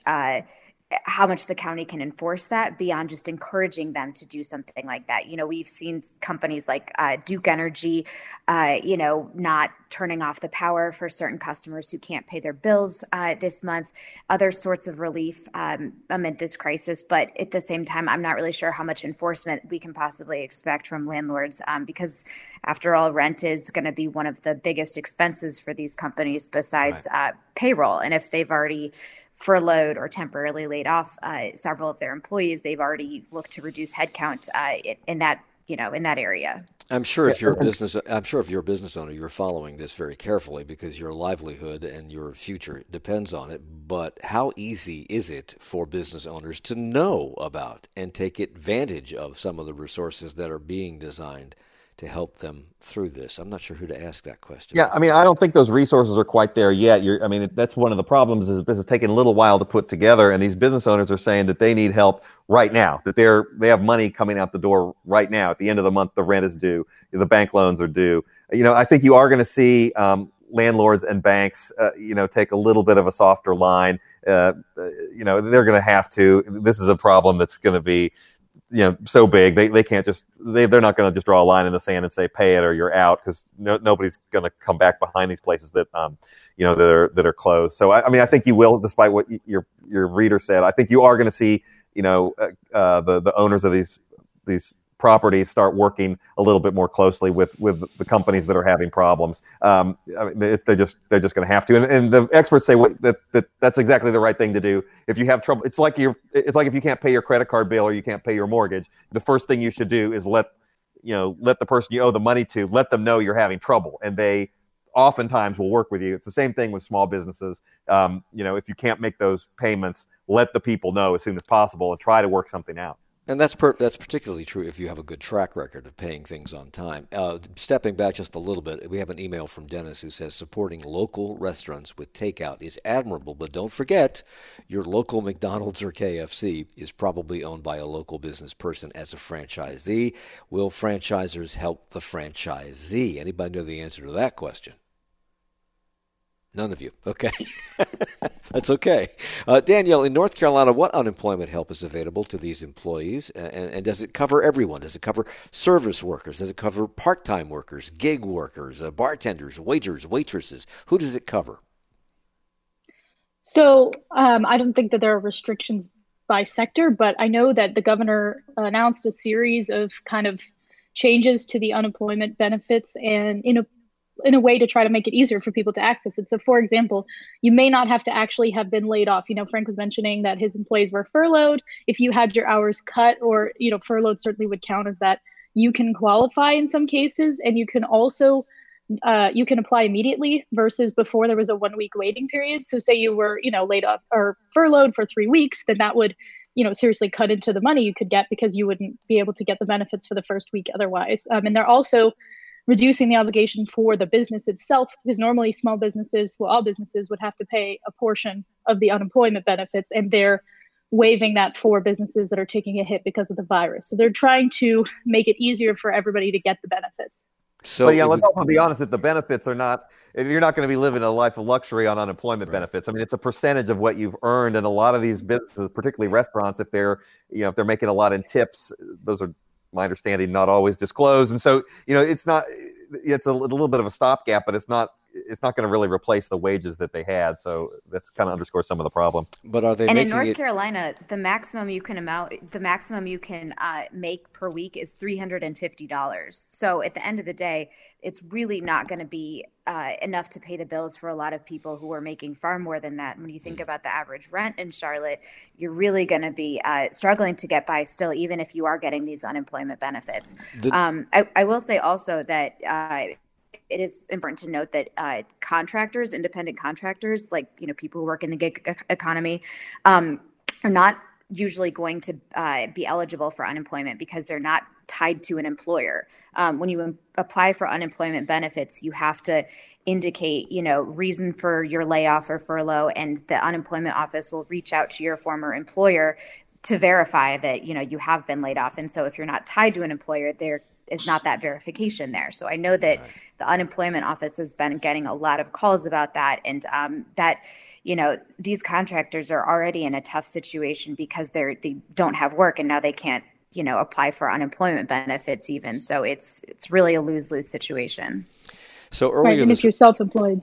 the county can enforce that beyond just encouraging them to do something like that. We've seen companies like Duke Energy, not turning off the power for certain customers who can't pay their bills this month, other sorts of relief amid this crisis. But at the same time, I'm not really sure how much enforcement we can possibly expect from landlords because, after all, rent is going to be one of the biggest expenses for these companies besides payroll. And if they've already furloughed or temporarily laid off several of their employees, they've already looked to reduce headcount in that area. I'm sure if you're a business owner, you're following this very carefully because your livelihood and your future depends on it. But how easy is it for business owners to know about and take advantage of some of the resources that are being designed to help them through this? I'm not sure who to ask that question. Yeah, I mean, I don't think those resources are quite there yet. That's one of the problems is this is taking a little while to put together, and these business owners are saying that they need help right now, that they have money coming out the door right now. At the end of the month, the rent is due, the bank loans are due. I think you are going to see landlords and banks, take a little bit of a softer line. They're going to have to. This is a problem that's going to be so big, they can't they're not going to just draw a line in the sand and say, pay it or you're out, because nobody's going to come back behind these places that, that are closed. So, I think you will, despite what your reader said, I think you are going to see, the owners of these properties start working a little bit more closely with the companies that are having problems. They're just going to have to. And the experts say that's exactly the right thing to do. If you have trouble, it's like if you can't pay your credit card bill or you can't pay your mortgage, the first thing you should do is let the person you owe the money to, let them know you're having trouble, and they oftentimes will work with you. It's the same thing with small businesses. If you can't make those payments, let the people know as soon as possible and try to work something out. And that's particularly true if you have a good track record of paying things on time. Stepping back just a little bit, we have an email from Dennis who says supporting local restaurants with takeout is admirable, but don't forget your local McDonald's or KFC is probably owned by a local business person as a franchisee. Will franchisors help the franchisee? Anybody know the answer to that question? None of you. Okay. That's okay. Danielle, in North Carolina, what unemployment help is available to these employees? And does it cover everyone? Does it cover service workers? Does it cover part-time workers, gig workers, bartenders, waiters, waitresses? Who does it cover? So I don't think that there are restrictions by sector, but I know that the governor announced a series of kind of changes to the unemployment benefits, and in a way to try to make it easier for people to access it. So, for example, you may not have to actually have been laid off. Frank was mentioning that his employees were furloughed. If you had your hours cut, or, furloughed certainly would count as that, you can qualify in some cases. And you can also, you can apply immediately versus before there was a 1 week waiting period. So say you were, laid off or furloughed for 3 weeks, then that would, seriously cut into the money you could get, because you wouldn't be able to get the benefits for the first week otherwise. And they're also reducing the obligation for the business itself, because normally small businesses, all businesses would have to pay a portion of the unemployment benefits, and they're waiving that for businesses that are taking a hit because of the virus. So they're trying to make it easier for everybody to get the benefits. So let's also be honest that the benefits are not, you're not going to be living a life of luxury on unemployment benefits. I mean, it's a percentage of what you've earned, and a lot of these businesses, particularly restaurants, if they're making a lot in tips, those are, my understanding, not always disclosed. And so, it's a little bit of a stopgap, but it's not going to really replace the wages that they had. So that's kind of underscores some of the problem. But are they and making in North Carolina, the maximum you can make per week is $350. So at the end of the day, it's really not going to be enough to pay the bills for a lot of people who are making far more than that. When you think about the average rent in Charlotte, you're really going to be struggling to get by still, even if you are getting these unemployment benefits. I will say also that it is important to note that contractors, independent contractors, like people who work in the gig economy, are not usually going to be eligible for unemployment because they're not tied to an employer. When you apply for unemployment benefits, you have to indicate, reason for your layoff or furlough, and the unemployment office will reach out to your former employer to verify that, you have been laid off. And so if you're not tied to an employer, there is not that verification there. So I know that the unemployment office has been getting a lot of calls about that, and that, these contractors are already in a tough situation because they don't have work, and now they can't, apply for unemployment benefits even. So it's really a lose-lose situation. So earlier, and if you're self-employed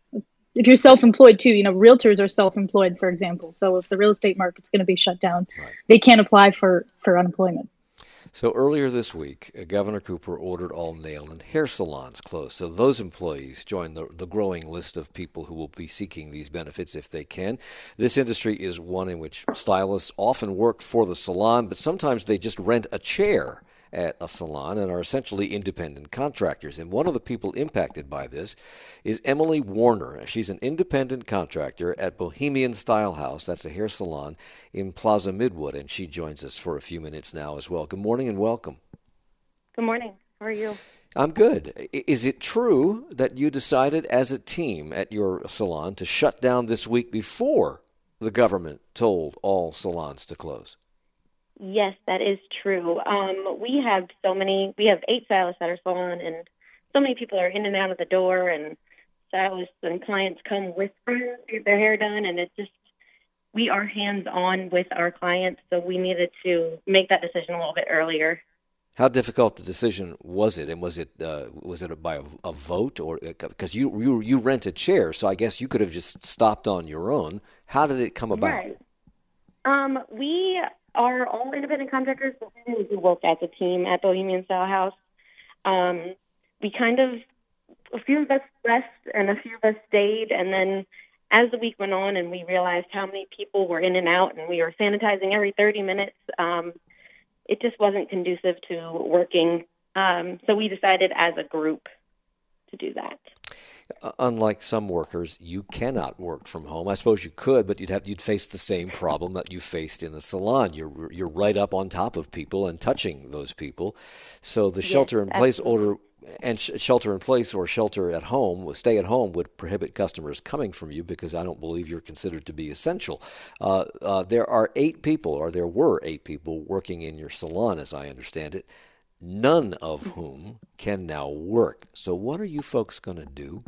too, realtors are self-employed, for example. So if the real estate market's going to be shut down, they can't apply for unemployment. So earlier this week, Governor Cooper ordered all nail and hair salons closed. So those employees join the growing list of people who will be seeking these benefits if they can. This industry is one in which stylists often work for the salon, but sometimes they just rent a chair at a salon and are essentially independent contractors. And one of the people impacted by this is Emily Warner. She's an independent contractor at Bohemian Style House. That's a hair salon in Plaza Midwood, and she joins us for a few minutes now as well. Good morning and welcome. Good morning. How are you? I'm good. Is it true that you decided as a team at your salon to shut down this week before the government told all salons to close? Yes, that is true. We have 8 stylists at our salon, and so many people are in and out of the door, and stylists and clients come with friends to get their hair done, and we are hands-on with our clients, so we needed to make that decision a little bit earlier. How difficult the decision was it, and was it by a vote, or because you rent a chair, so I guess you could have just stopped on your own. How did it come about? Right. We are all independent contractors, but we do work as a team at Bohemian Style House. We a few of us left and a few of us stayed, and then as the week went on and we realized how many people were in and out and we were sanitizing every 30 minutes, it just wasn't conducive to working. So we decided as a group to do that. Unlike some workers, you cannot work from home. I suppose you could, but you'd face the same problem that you faced in the salon. You're right up on top of people and touching those people. So the shelter-in-place order and shelter-in-place or shelter at home, stay at home, would prohibit customers coming from you because I don't believe you're considered to be essential. There were 8 people working in your salon, as I understand it, none of whom can now work. So what are you folks going to do?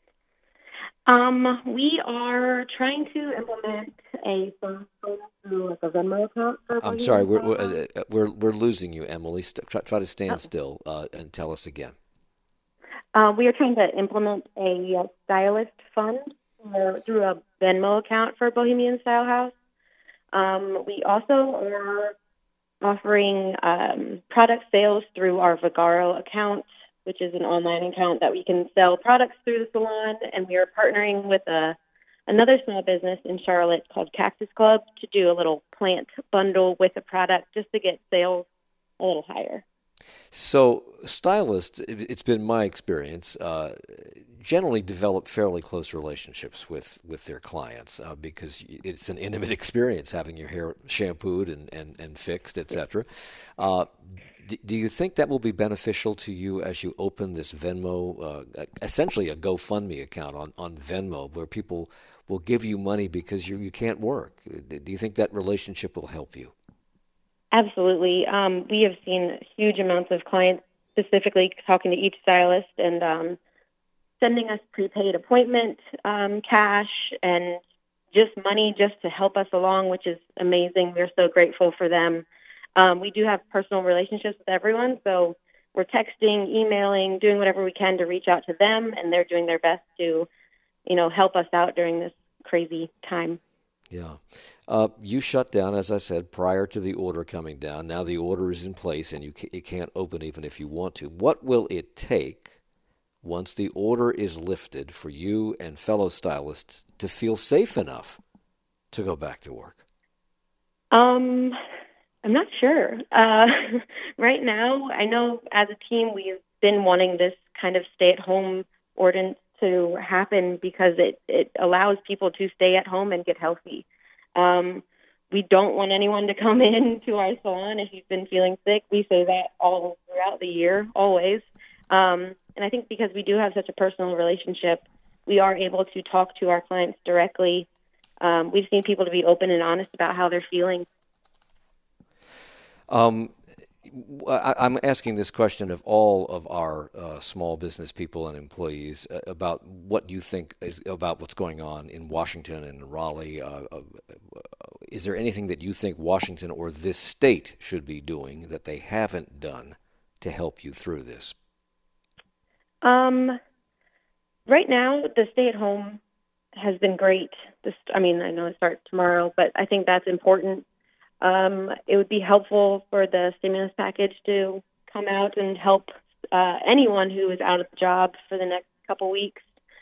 We are trying to implement a phone through like a Venmo account. I'm sorry, we're losing you, Emily. Try to stand still and tell us again. We are trying to implement a stylist fund through a Venmo account for Bohemian Style House. We also are offering product sales through our Vagaro account, which is an online account that we can sell products through the salon, and we are partnering with another small business in Charlotte called Cactus Club to do a little plant bundle with a product just to get sales a little higher. So stylists, it's been my experience, generally develop fairly close relationships with their clients because it's an intimate experience having your hair shampooed and fixed, etc. Do you think that will be beneficial to you as you open this Venmo, essentially a GoFundMe account on Venmo, where people will give you money because you can't work? Do you think that relationship will help you? Absolutely. We have seen huge amounts of clients specifically talking to each stylist and sending us prepaid appointment cash and just money just to help us along, which is amazing. We're so grateful for them. We do have personal relationships with everyone, so we're texting, emailing, doing whatever we can to reach out to them, and they're doing their best to, help us out during this crazy time. Yeah. You shut down, as I said, prior to the order coming down. Now the order is in place, and you can't open even if you want to. What will it take once the order is lifted for you and fellow stylists to feel safe enough to go back to work? I'm not sure. Right now, I know as a team we've been wanting this kind of stay-at-home ordinance to happen because it allows people to stay at home and get healthy. We don't want anyone to come in to our salon if you've been feeling sick. We say that all throughout the year, always. And I think because we do have such a personal relationship, we are able to talk to our clients directly. We've seen people to be open and honest about how they're feeling. I'm asking this question of all of our small business people and employees about what you think is about what's going on in Washington and Raleigh. Is there anything that you think Washington or this state should be doing that they haven't done to help you through this? Right now, the stay-at-home has been great. I know it starts tomorrow, but I think that's important. It would be helpful for the stimulus package to come out and help anyone who is out of the job for the next couple weeks.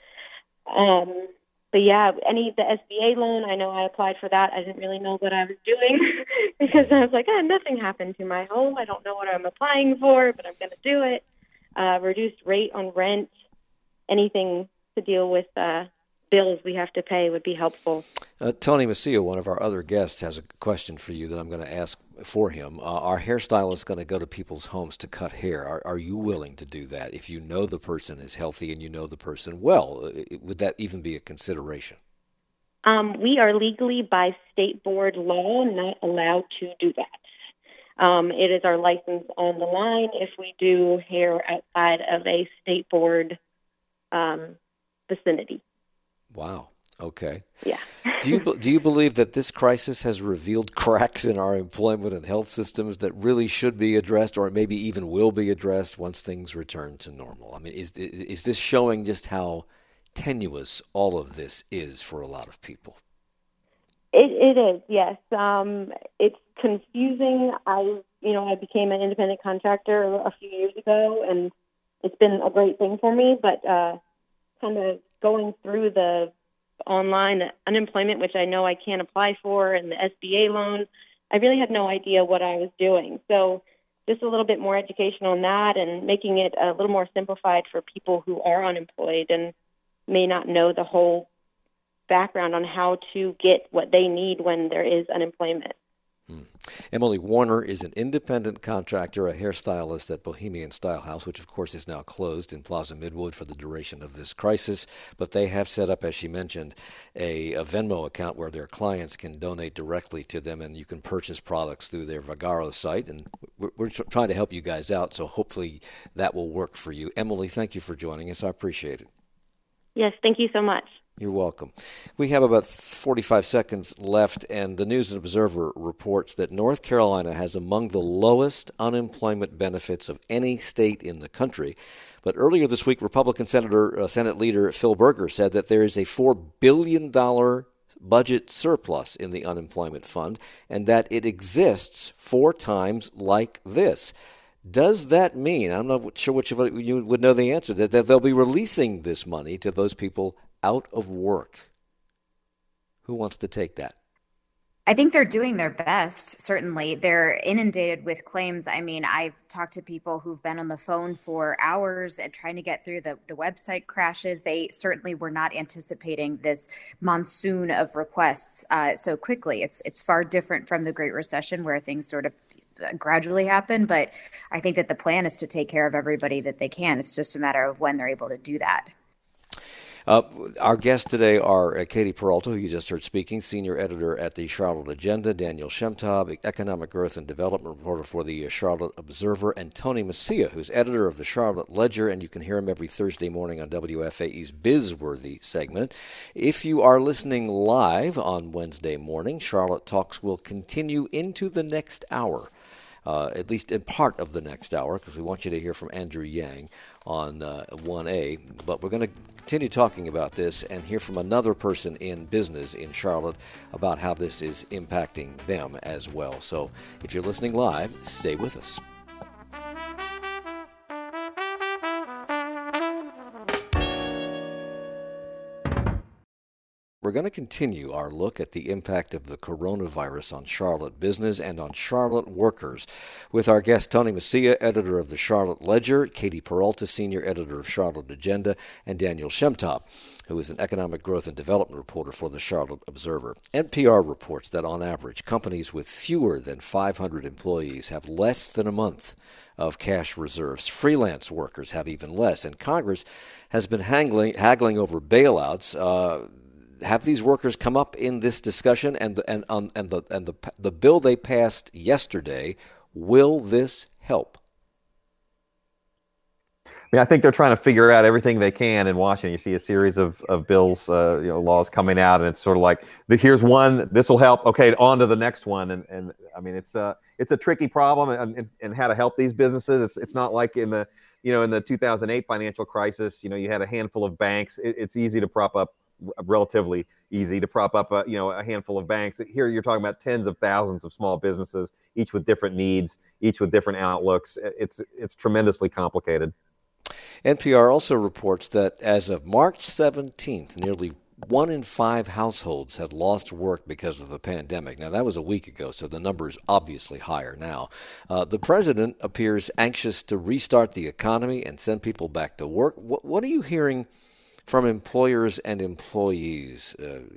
But yeah, the SBA loan, I know I applied for that. I didn't really know what I was doing because I was like, nothing happened to my home. I don't know what I'm applying for, but I'm going to do it. Reduced rate on rent, anything to deal with bills we have to pay would be helpful. Tony Macia, one of our other guests, has a question for you that I'm going to ask for him. Our hairstylist is going to go to people's homes to cut hair. Are you willing to do that? If you know the person is healthy and you know the person well, would that even be a consideration? We are legally, by state board law, not allowed to do that. It is our license on the line if we do hair outside of a state board vicinity. Wow. Okay. Yeah. Do you believe that this crisis has revealed cracks in our employment and health systems that really should be addressed, or maybe even will be addressed once things return to normal? I mean, is this showing just how tenuous all of this is for a lot of people? It is, yes. It's confusing. I became an independent contractor a few years ago, and it's been a great thing for me. But kind of going through the online unemployment, which I know I can't apply for, and the SBA loan, I really had no idea what I was doing. So just a little bit more education on that and making it a little more simplified for people who are unemployed and may not know the whole background on how to get what they need when there is unemployment. Emily Warner is an independent contractor, a hairstylist at Bohemian Style House, which of course is now closed in Plaza Midwood for the duration of this crisis. But they have set up, as she mentioned, a Venmo account where their clients can donate directly to them, and you can purchase products through their Vagaro site. And we're trying to help you guys out, so hopefully that will work for you. Emily, thank you for joining us. I appreciate it. Yes, thank you so much. You're welcome. We have about 45 seconds left, and the News and Observer reports that North Carolina has among the lowest unemployment benefits of any state in the country. But earlier this week, Republican Senate Leader Phil Berger said that there is a $4 billion budget surplus in the unemployment fund, and that it exists 4 times like this. Does that mean, I'm not sure which of you would know the answer, that they'll be releasing this money to those people out of work? Who wants to take that? I think they're doing their best, certainly. They're inundated with claims. I mean, I've talked to people who've been on the phone for hours and trying to get through the website crashes. They certainly were not anticipating this monsoon of requests so quickly. It's far different from the Great Recession, where things sort of gradually happen. But I think that the plan is to take care of everybody that they can. It's just a matter of when they're able to do that. Our guests today are Katie Peralta, who you just heard speaking, senior editor at the Charlotte Agenda, Daniel Shemtab, economic growth and development reporter for the Charlotte Observer, and Tony Macia, who's editor of the Charlotte Ledger, and you can hear him every Thursday morning on WFAE's Bizworthy segment. If you are listening live on Wednesday morning, Charlotte Talks will continue into the next hour. At least in part of the next hour, because we want you to hear from Andrew Yang on 1A. But we're going to continue talking about this and hear from another person in business in Charlotte about how this is impacting them as well. So if you're listening live, stay with us. We're going to continue our look at the impact of the coronavirus on Charlotte business and on Charlotte workers with our guest Tony Macia, editor of the Charlotte Ledger, Katie Peralta, senior editor of Charlotte Agenda, and Daniel Shemtab, who is an economic growth and development reporter for the Charlotte Observer. NPR reports that on average, companies with fewer than 500 employees have less than a month of cash reserves. Freelance workers have even less, and Congress has been haggling over bailouts. Have these workers come up in this discussion? And the bill they passed yesterday, will this help? I mean, I think they're trying to figure out everything they can in Washington. You see a series of bills, laws coming out, and it's sort of like, here's one, this will help. Okay, on to the next one. And I mean, it's a tricky problem, and how to help these businesses. It's not like in the 2008 financial crisis. You had a handful of banks. It's easy to prop up, relatively easy to prop up a handful of banks. Here you're talking about tens of thousands of small businesses, each with different needs, each with different outlooks. It's tremendously complicated. NPR also reports that as of March 17th, nearly 1 in 5 households had lost work because of the pandemic. Now, that was a week ago, so the number is obviously higher now. The president appears anxious to restart the economy and send people back to work. What are you hearing from employers and employees,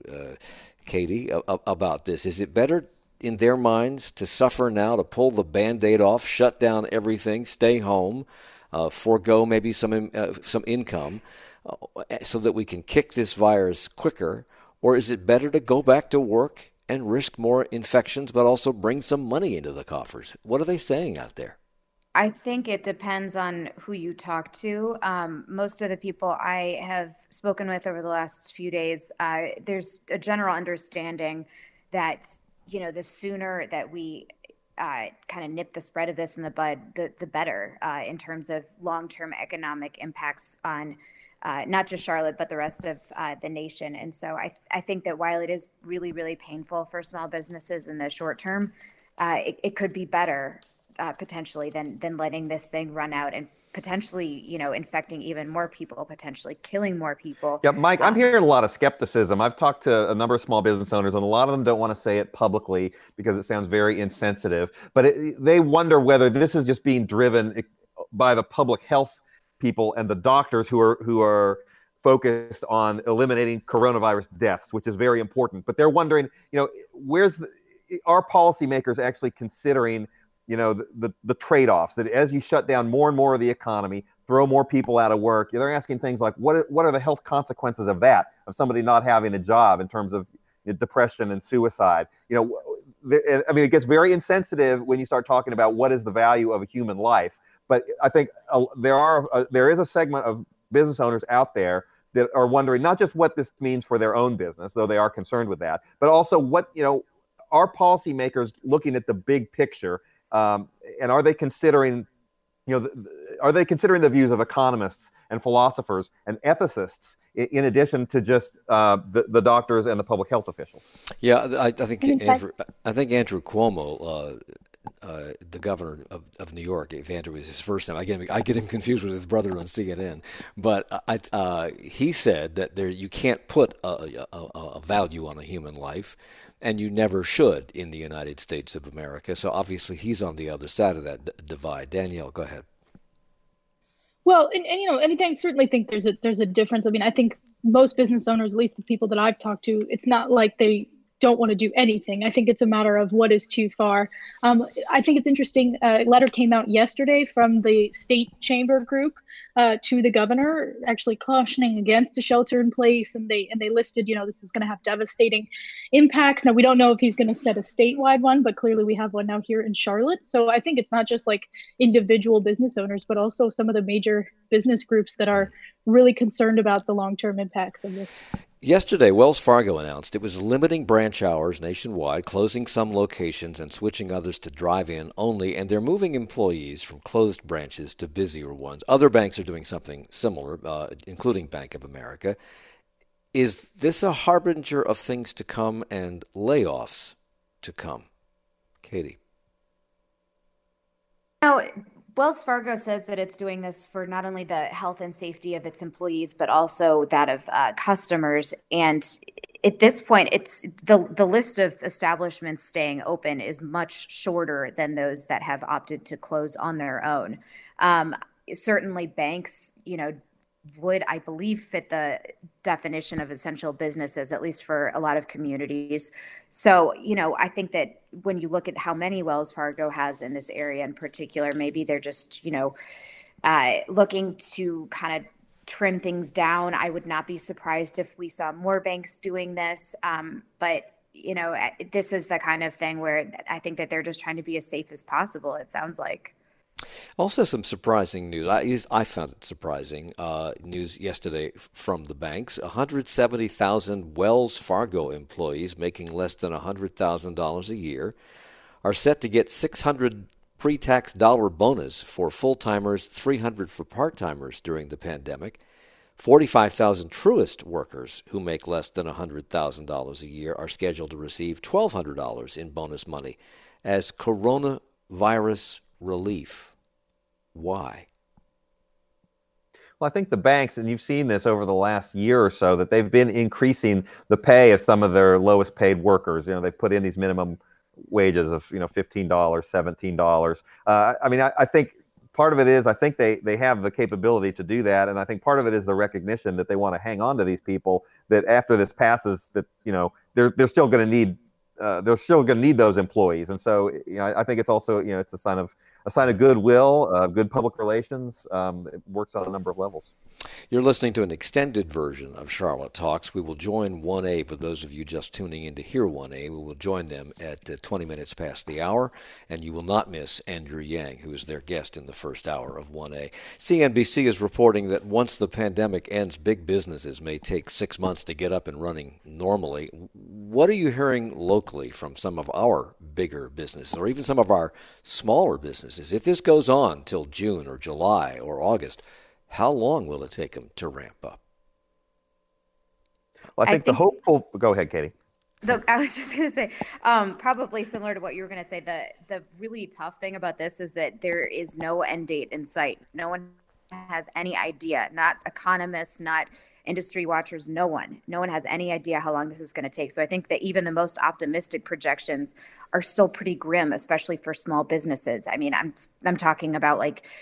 Katie, about this? Is it better in their minds to suffer now, to pull the Band-Aid off, shut down everything, stay home, forego maybe some income, so that we can kick this virus quicker? Or is it better to go back to work and risk more infections, but also bring some money into the coffers? What are they saying out there? I think it depends on who you talk to. Most of the people I have spoken with over the last few days, there's a general understanding that, the sooner that we kind of nip the spread of this in the bud, the better, in terms of long-term economic impacts on not just Charlotte, but the rest of the nation. And so I think that while it is really, really painful for small businesses in the short term, it could be better potentially than letting this thing run out and potentially, infecting even more people, potentially killing more people. Yeah, Mike, I'm hearing a lot of skepticism. I've talked to a number of small business owners, and a lot of them don't want to say it publicly because it sounds very insensitive. But they wonder whether this is just being driven by the public health people and the doctors who are focused on eliminating coronavirus deaths, which is very important. But they're wondering, are policymakers actually considering the trade-offs that as you shut down more and more of the economy, throw more people out of work, they're asking things like, what are the health consequences of that, of somebody not having a job in terms of depression and suicide? It gets very insensitive when you start talking about what is the value of a human life. But I think there is a segment of business owners out there that are wondering not just what this means for their own business, though they are concerned with that, but also what, are policymakers looking at the big picture? And are they considering, the views of economists and philosophers and ethicists in addition to just the doctors and the public health officials? Yeah, I think Andrew Cuomo, the governor of New York, if Andrew is his first name, I get him confused with his brother on CNN. But he said that you can't put a value on a human life. And you never should in the United States of America. So obviously he's on the other side of that divide. Danielle, go ahead. Well, and I certainly think there's a difference. I mean, I think most business owners, at least the people that I've talked to, it's not like they don't want to do anything. I think it's a matter of what is too far. I think it's interesting. A letter came out yesterday from the state chamber group to the governor, actually cautioning against a shelter in place, and they listed, this is going to have devastating impacts. Now, we don't know if he's going to set a statewide one, but clearly we have one now here in Charlotte. So I think it's not just like individual business owners, but also some of the major business groups that are really concerned about the long-term impacts of this. Yesterday, Wells Fargo announced it was limiting branch hours nationwide, closing some locations and switching others to drive-in only, and they're moving employees from closed branches to busier ones. Other banks are doing something similar, including Bank of America. Is this a harbinger of things to come and layoffs to come? Katie. Wells Fargo says that it's doing this for not only the health and safety of its employees, but also that of customers. And at this point, it's the list of establishments staying open is much shorter than those that have opted to close on their own. Certainly banks, would, I believe, fit the definition of essential businesses, at least for a lot of communities. So, I think that when you look at how many Wells Fargo has in this area in particular, maybe they're just, looking to kind of trim things down. I would not be surprised if we saw more banks doing this. But this is the kind of thing where I think that they're just trying to be as safe as possible, it sounds like. Also, some surprising news. I found it surprising news yesterday from the banks. 170,000 Wells Fargo employees making less than $100,000 a year are set to get $600 pre-tax dollar bonus for full-timers, $300 for part-timers during the pandemic. 45,000 Truist workers who make less than $100,000 a year are scheduled to receive $1,200 in bonus money as coronavirus relief. Why? Well, I think the banks, and you've seen this over the last year or so, that they've been increasing the pay of some of their lowest paid workers. They put in these minimum wages of, $15, $17. I think part of it is, I think they have the capability to do that. And I think part of it is the recognition that they want to hang on to these people, that after this passes, that, they're still going to need those employees. And so, I think it's also, it's a sign of goodwill, good public relations. It works on a number of levels. You're listening to an extended version of Charlotte Talks. We will join 1A, for those of you just tuning in to hear 1A. We will join them at 20 minutes past the hour, and you will not miss Andrew Yang, who is their guest in the first hour of 1A. CNBC is reporting that once the pandemic ends, big businesses may take 6 months to get up and running normally. What are you hearing locally from some of our bigger businesses, or even some of our smaller businesses? If this goes on till June or July or August, how long will it take them to ramp up? Well, I think the hopeful... Go ahead, Katie. I was just going to say, probably similar to what you were going to say, the really tough thing about this is that there is no end date in sight. No one has any idea, not economists, not industry watchers, no one has any idea how long this is going to take. So I think that even the most optimistic projections are still pretty grim, especially for small businesses. I mean, I'm talking about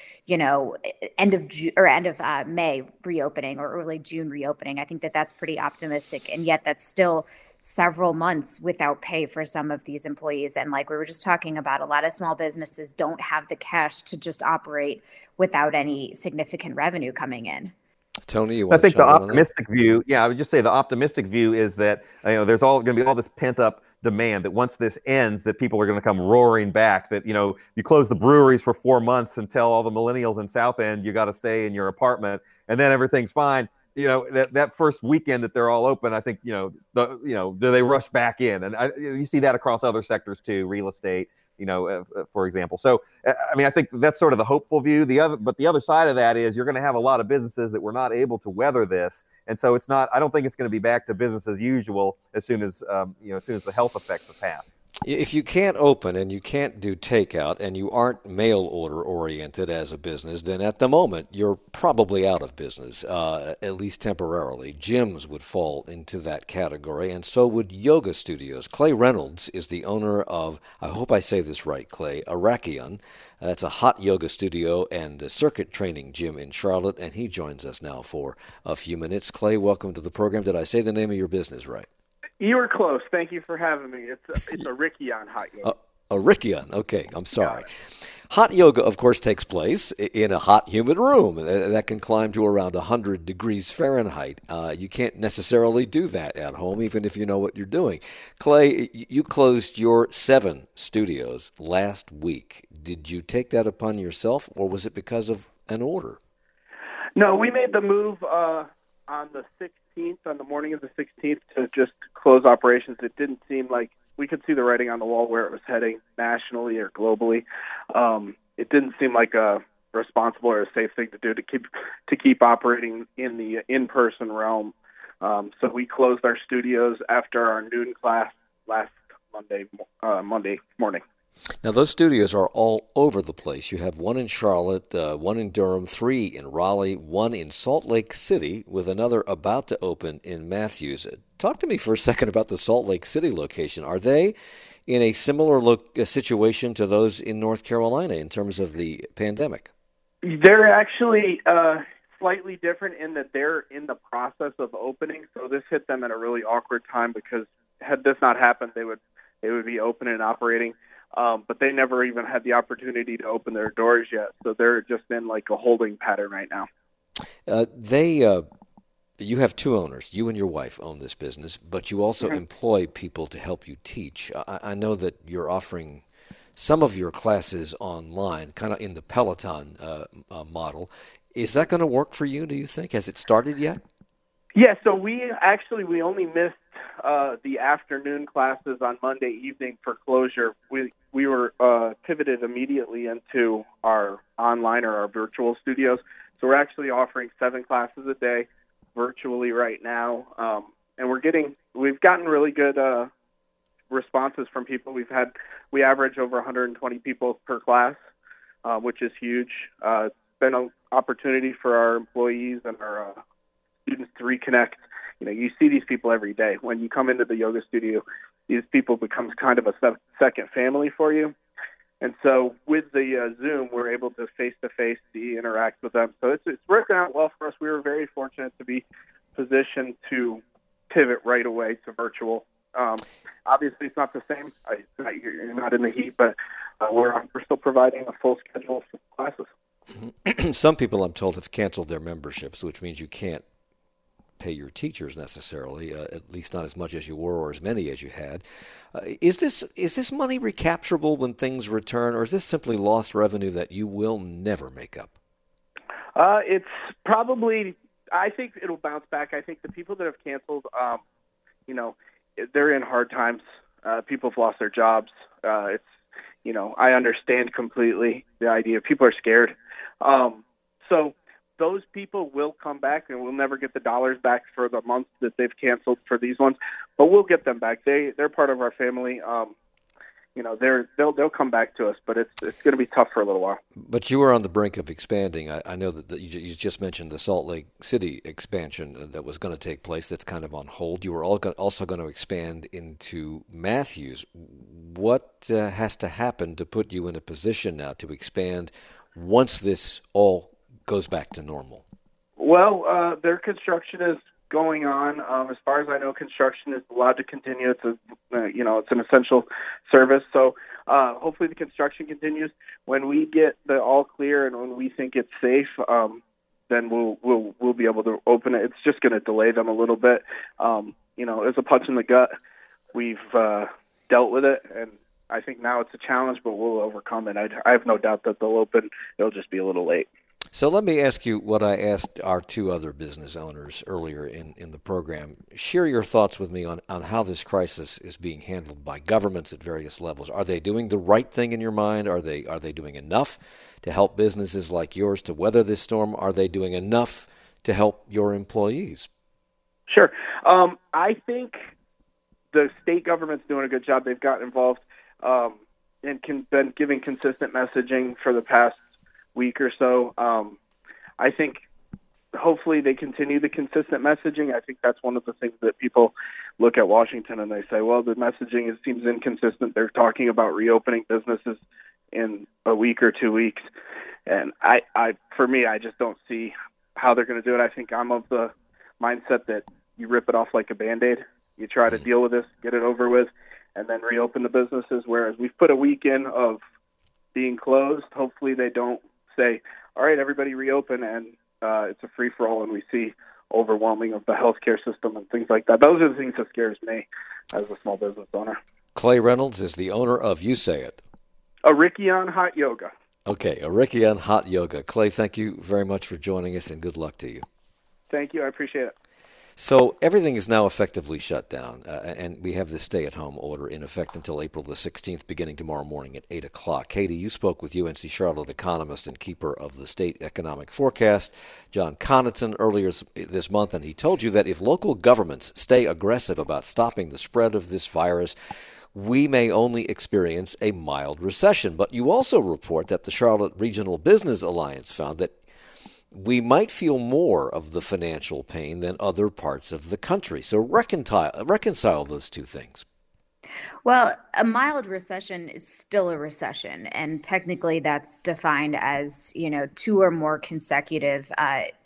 end of May reopening or early June reopening. I think that that's pretty optimistic, and yet that's still several months without pay for some of these employees. And like we were just talking about, a lot of small businesses don't have the cash to just operate without any significant revenue coming in. Tony, you I want think to the chime in on optimistic view, I would just say the optimistic view is that there's all going to be all this pent up demand, that once this ends, that people are going to come roaring back, that you close the breweries for 4 months and tell all the millennials in South End you got to stay in your apartment, and then everything's fine. That first weekend that they're all open, I think do they rush back in? And you see that across other sectors too, real estate, for example. So, I think that's sort of the hopeful view. But the other side of that is you're going to have a lot of businesses that were not able to weather this. And so I don't think it's going to be back to business as usual as soon as the health effects have passed. If you can't open and you can't do takeout and you aren't mail order oriented as a business, then at the moment you're probably out of business, at least temporarily. Gyms would fall into that category, and so would yoga studios. Clay Reynolds is the owner of, I hope I say this right, Clay, Arakion. That's a hot yoga studio and a circuit training gym in Charlotte, and he joins us now for a few minutes. Clay, welcome to the program. Did I say the name of your business right? You were close. Thank you for having me. It's a Rickion hot yoga. A Rickion. Okay, I'm sorry. Hot yoga, of course, takes place in a hot, humid room that can climb to around 100 degrees Fahrenheit. You can't necessarily do that at home, even if you know what you're doing. Clay, you closed your 7 studios last week. Did you take that upon yourself, or was it because of an order? No, we made the move on the 16th, on the morning of the 16th, to just close operations. It didn't seem like we could see the writing on the wall where it was heading nationally or globally. It didn't seem like a responsible or a safe thing to do to keep operating in the in-person realm. So we closed our studios after our noon class last Monday morning. Now, those studios are all over the place. You have one in Charlotte, one in Durham, 3 in Raleigh, one in Salt Lake City, with another about to open in Matthews. Talk to me for a second about the Salt Lake City location. Are they in a similar situation to those in North Carolina in terms of the pandemic? They're actually slightly different in that they're in the process of opening. So this hit them at a really awkward time because had this not happened, they would be open and operating. But they never even had the opportunity to open their doors yet. So they're just in like a holding pattern right now. You have two owners. You and your wife own this business, but you also employ people to help you teach. I know that you're offering some of your classes online, kind of in the Peloton model. Is that going to work for you, do you think? Has it started yet? Yeah, so we only missed the afternoon classes on Monday evening for closure. We were pivoted immediately into our online or our virtual studios. So we're actually offering 7 classes a day virtually right now, and we've gotten really good responses from people. We average over 120 people per class, which is huge. It's been an opportunity for our employees and our students to reconnect. You see these people every day. When you come into the yoga studio, these people become kind of a second family for you. And so with the Zoom, we're able to face-to-face interact with them. So it's working out well for us. We were very fortunate to be positioned to pivot right away to virtual. Obviously, it's not the same. You're not in the heat, but we're still providing a full schedule of classes. Some people, I'm told, have canceled their memberships, which means you can't pay your teachers necessarily, at least not as much as you were or as many as you had. Is this money recapturable when things return, or is this simply lost revenue that you will never make up? It's probably, I think it'll bounce back. I think the people that have canceled, they're in hard times. People have lost their jobs. I understand completely the idea. People are scared. So those people will come back, and we'll never get the dollars back for the months that they've canceled for these ones, but we'll get them back. They're part of our family. They'll come back to us, but it's going to be tough for a little while. But you are on the brink of expanding. I know that you just mentioned the Salt Lake City expansion that was going to take place. That's kind of on hold. You were also going to expand into Matthews. What has to happen to put you in a position now to expand once this all goes back to normal? Well, their construction is going on. As far as I know, construction is allowed to continue. It's it's an essential service. So hopefully the construction continues. When we get the all clear and when we think it's safe, then we'll be able to open it. It's just going to delay them a little bit. It's a punch in the gut. We've dealt with it, and I think now it's a challenge, but we'll overcome it. I have no doubt that they'll open. It'll just be a little late. So let me ask you what I asked our two other business owners earlier in the program. Share your thoughts with me on how this crisis is being handled by governments at various levels. Are they doing the right thing in your mind? Are they doing enough to help businesses like yours to weather this storm? Are they doing enough to help your employees? Sure. I think the state government's doing a good job. They've gotten involved and been giving consistent messaging for the past week or so. I think hopefully they continue the consistent messaging. I think that's one of the things that people look at Washington and they say, well, the messaging seems inconsistent. They're talking about reopening businesses in a week or 2 weeks. And for me, I just don't see how they're going to do it. I think I'm of the mindset that you rip it off like a Band-Aid. You try to deal with this, get it over with, and then reopen the businesses. Whereas we've put a week in of being closed. Hopefully they don't say, all right, everybody reopen, and it's a free-for-all, and we see overwhelming of the healthcare system and things like that. Those are the things that scares me as a small business owner. Clay Reynolds is the owner of, you say it, Arikion Hot Yoga. Okay, Arikion Hot Yoga. Clay, thank you very much for joining us, and good luck to you. Thank you. I appreciate it. So everything is now effectively shut down, and we have this stay-at-home order in effect until April the 16th, beginning tomorrow morning at 8 o'clock. Katie, you spoke with UNC Charlotte economist and keeper of the state economic forecast, John Connaughton, earlier this month, and he told you that if local governments stay aggressive about stopping the spread of this virus, we may only experience a mild recession. But you also report that the Charlotte Regional Business Alliance found that we might feel more of the financial pain than other parts of the country. So reconcile those two things. Well, a mild recession is still a recession, and technically that's defined as, 2 or more consecutive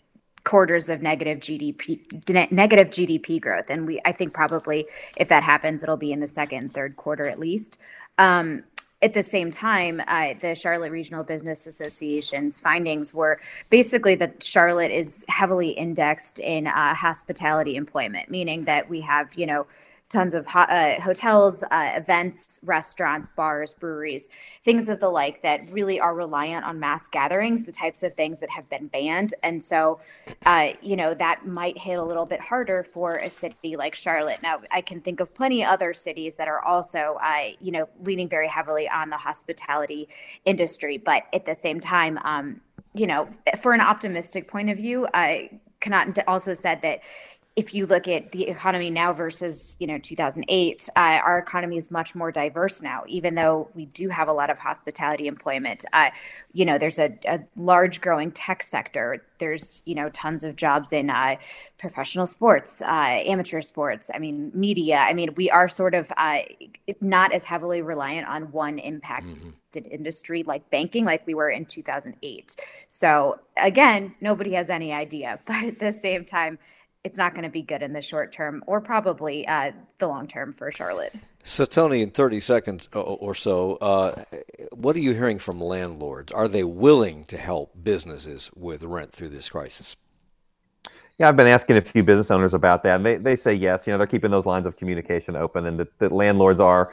quarters of negative GDP growth. And I think probably if that happens, it'll be in the second and third quarter at least. At the same time, the Charlotte Regional Business Association's findings were basically that Charlotte is heavily indexed in hospitality employment, meaning that we have, tons of hotels, events, restaurants, bars, breweries, things of the like that really are reliant on mass gatherings, the types of things that have been banned. And so, that might hit a little bit harder for a city like Charlotte. Now, I can think of plenty of other cities that are also, leaning very heavily on the hospitality industry. But at the same time, for an optimistic point of view, Connaughton also said that if you look at the economy now versus, 2008, our economy is much more diverse now, even though we do have a lot of hospitality employment. There's a large growing tech sector. There's, tons of jobs in professional sports, amateur sports, media. We are sort of not as heavily reliant on one impacted industry like banking, like we were in 2008. So again, nobody has any idea, but at the same time, it's not going to be good in the short term or probably the long term for Charlotte. So, Tony, in 30 seconds or so, what are you hearing from landlords? Are they willing to help businesses with rent through this crisis? Yeah, I've been asking a few business owners about that, and they say yes. They're keeping those lines of communication open, and that landlords are,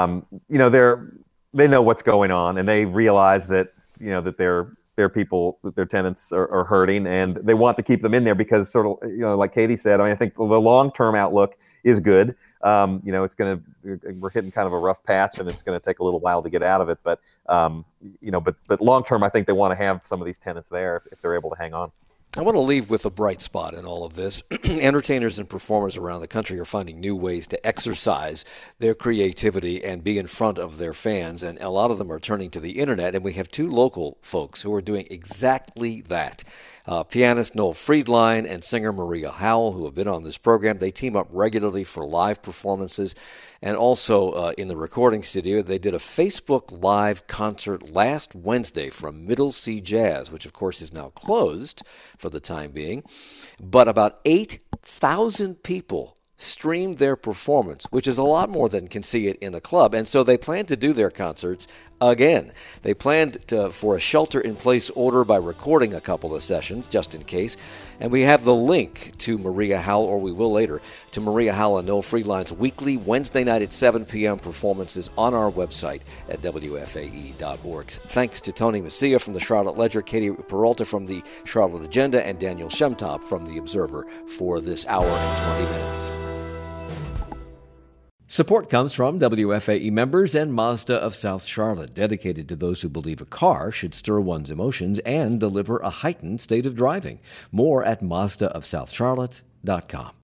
they know what's going on, and they realize that, that their people, their tenants are hurting, and they want to keep them in there because sort of, like Katie said, I think the long-term outlook is good. We're hitting kind of a rough patch, and it's going to take a little while to get out of it. But, but long-term, I think they want to have some of these tenants there if they're able to hang on. I want to leave with a bright spot in all of this. Entertainers and performers around the country are finding new ways to exercise their creativity and be in front of their fans, and a lot of them are turning to the internet, and we have two local folks who are doing exactly that. Pianist Noel Friedline and singer Maria Howell, who have been on this program, they team up regularly for live performances. And also in the recording studio, they did a Facebook Live concert last Wednesday from Middle C Jazz, which of course is now closed for the time being. But about 8,000 people streamed their performance, which is a lot more than can see it in a club. And so they plan to do their concerts again. They planned for a shelter-in-place order by recording a couple of sessions, just in case. And we have the link to Maria Howell, or we will later, to Maria Howell and Noel Friedline's weekly Wednesday night at 7 p.m. performances on our website at WFAE.org. Thanks to Tony Messia from the Charlotte Ledger, Katie Peralta from the Charlotte Agenda, and Daniel Shemtop from the Observer for this hour and 20 minutes. Support comes from WFAE members and Mazda of South Charlotte, dedicated to those who believe a car should stir one's emotions and deliver a heightened state of driving. More at MazdaofSouthCharlotte.com.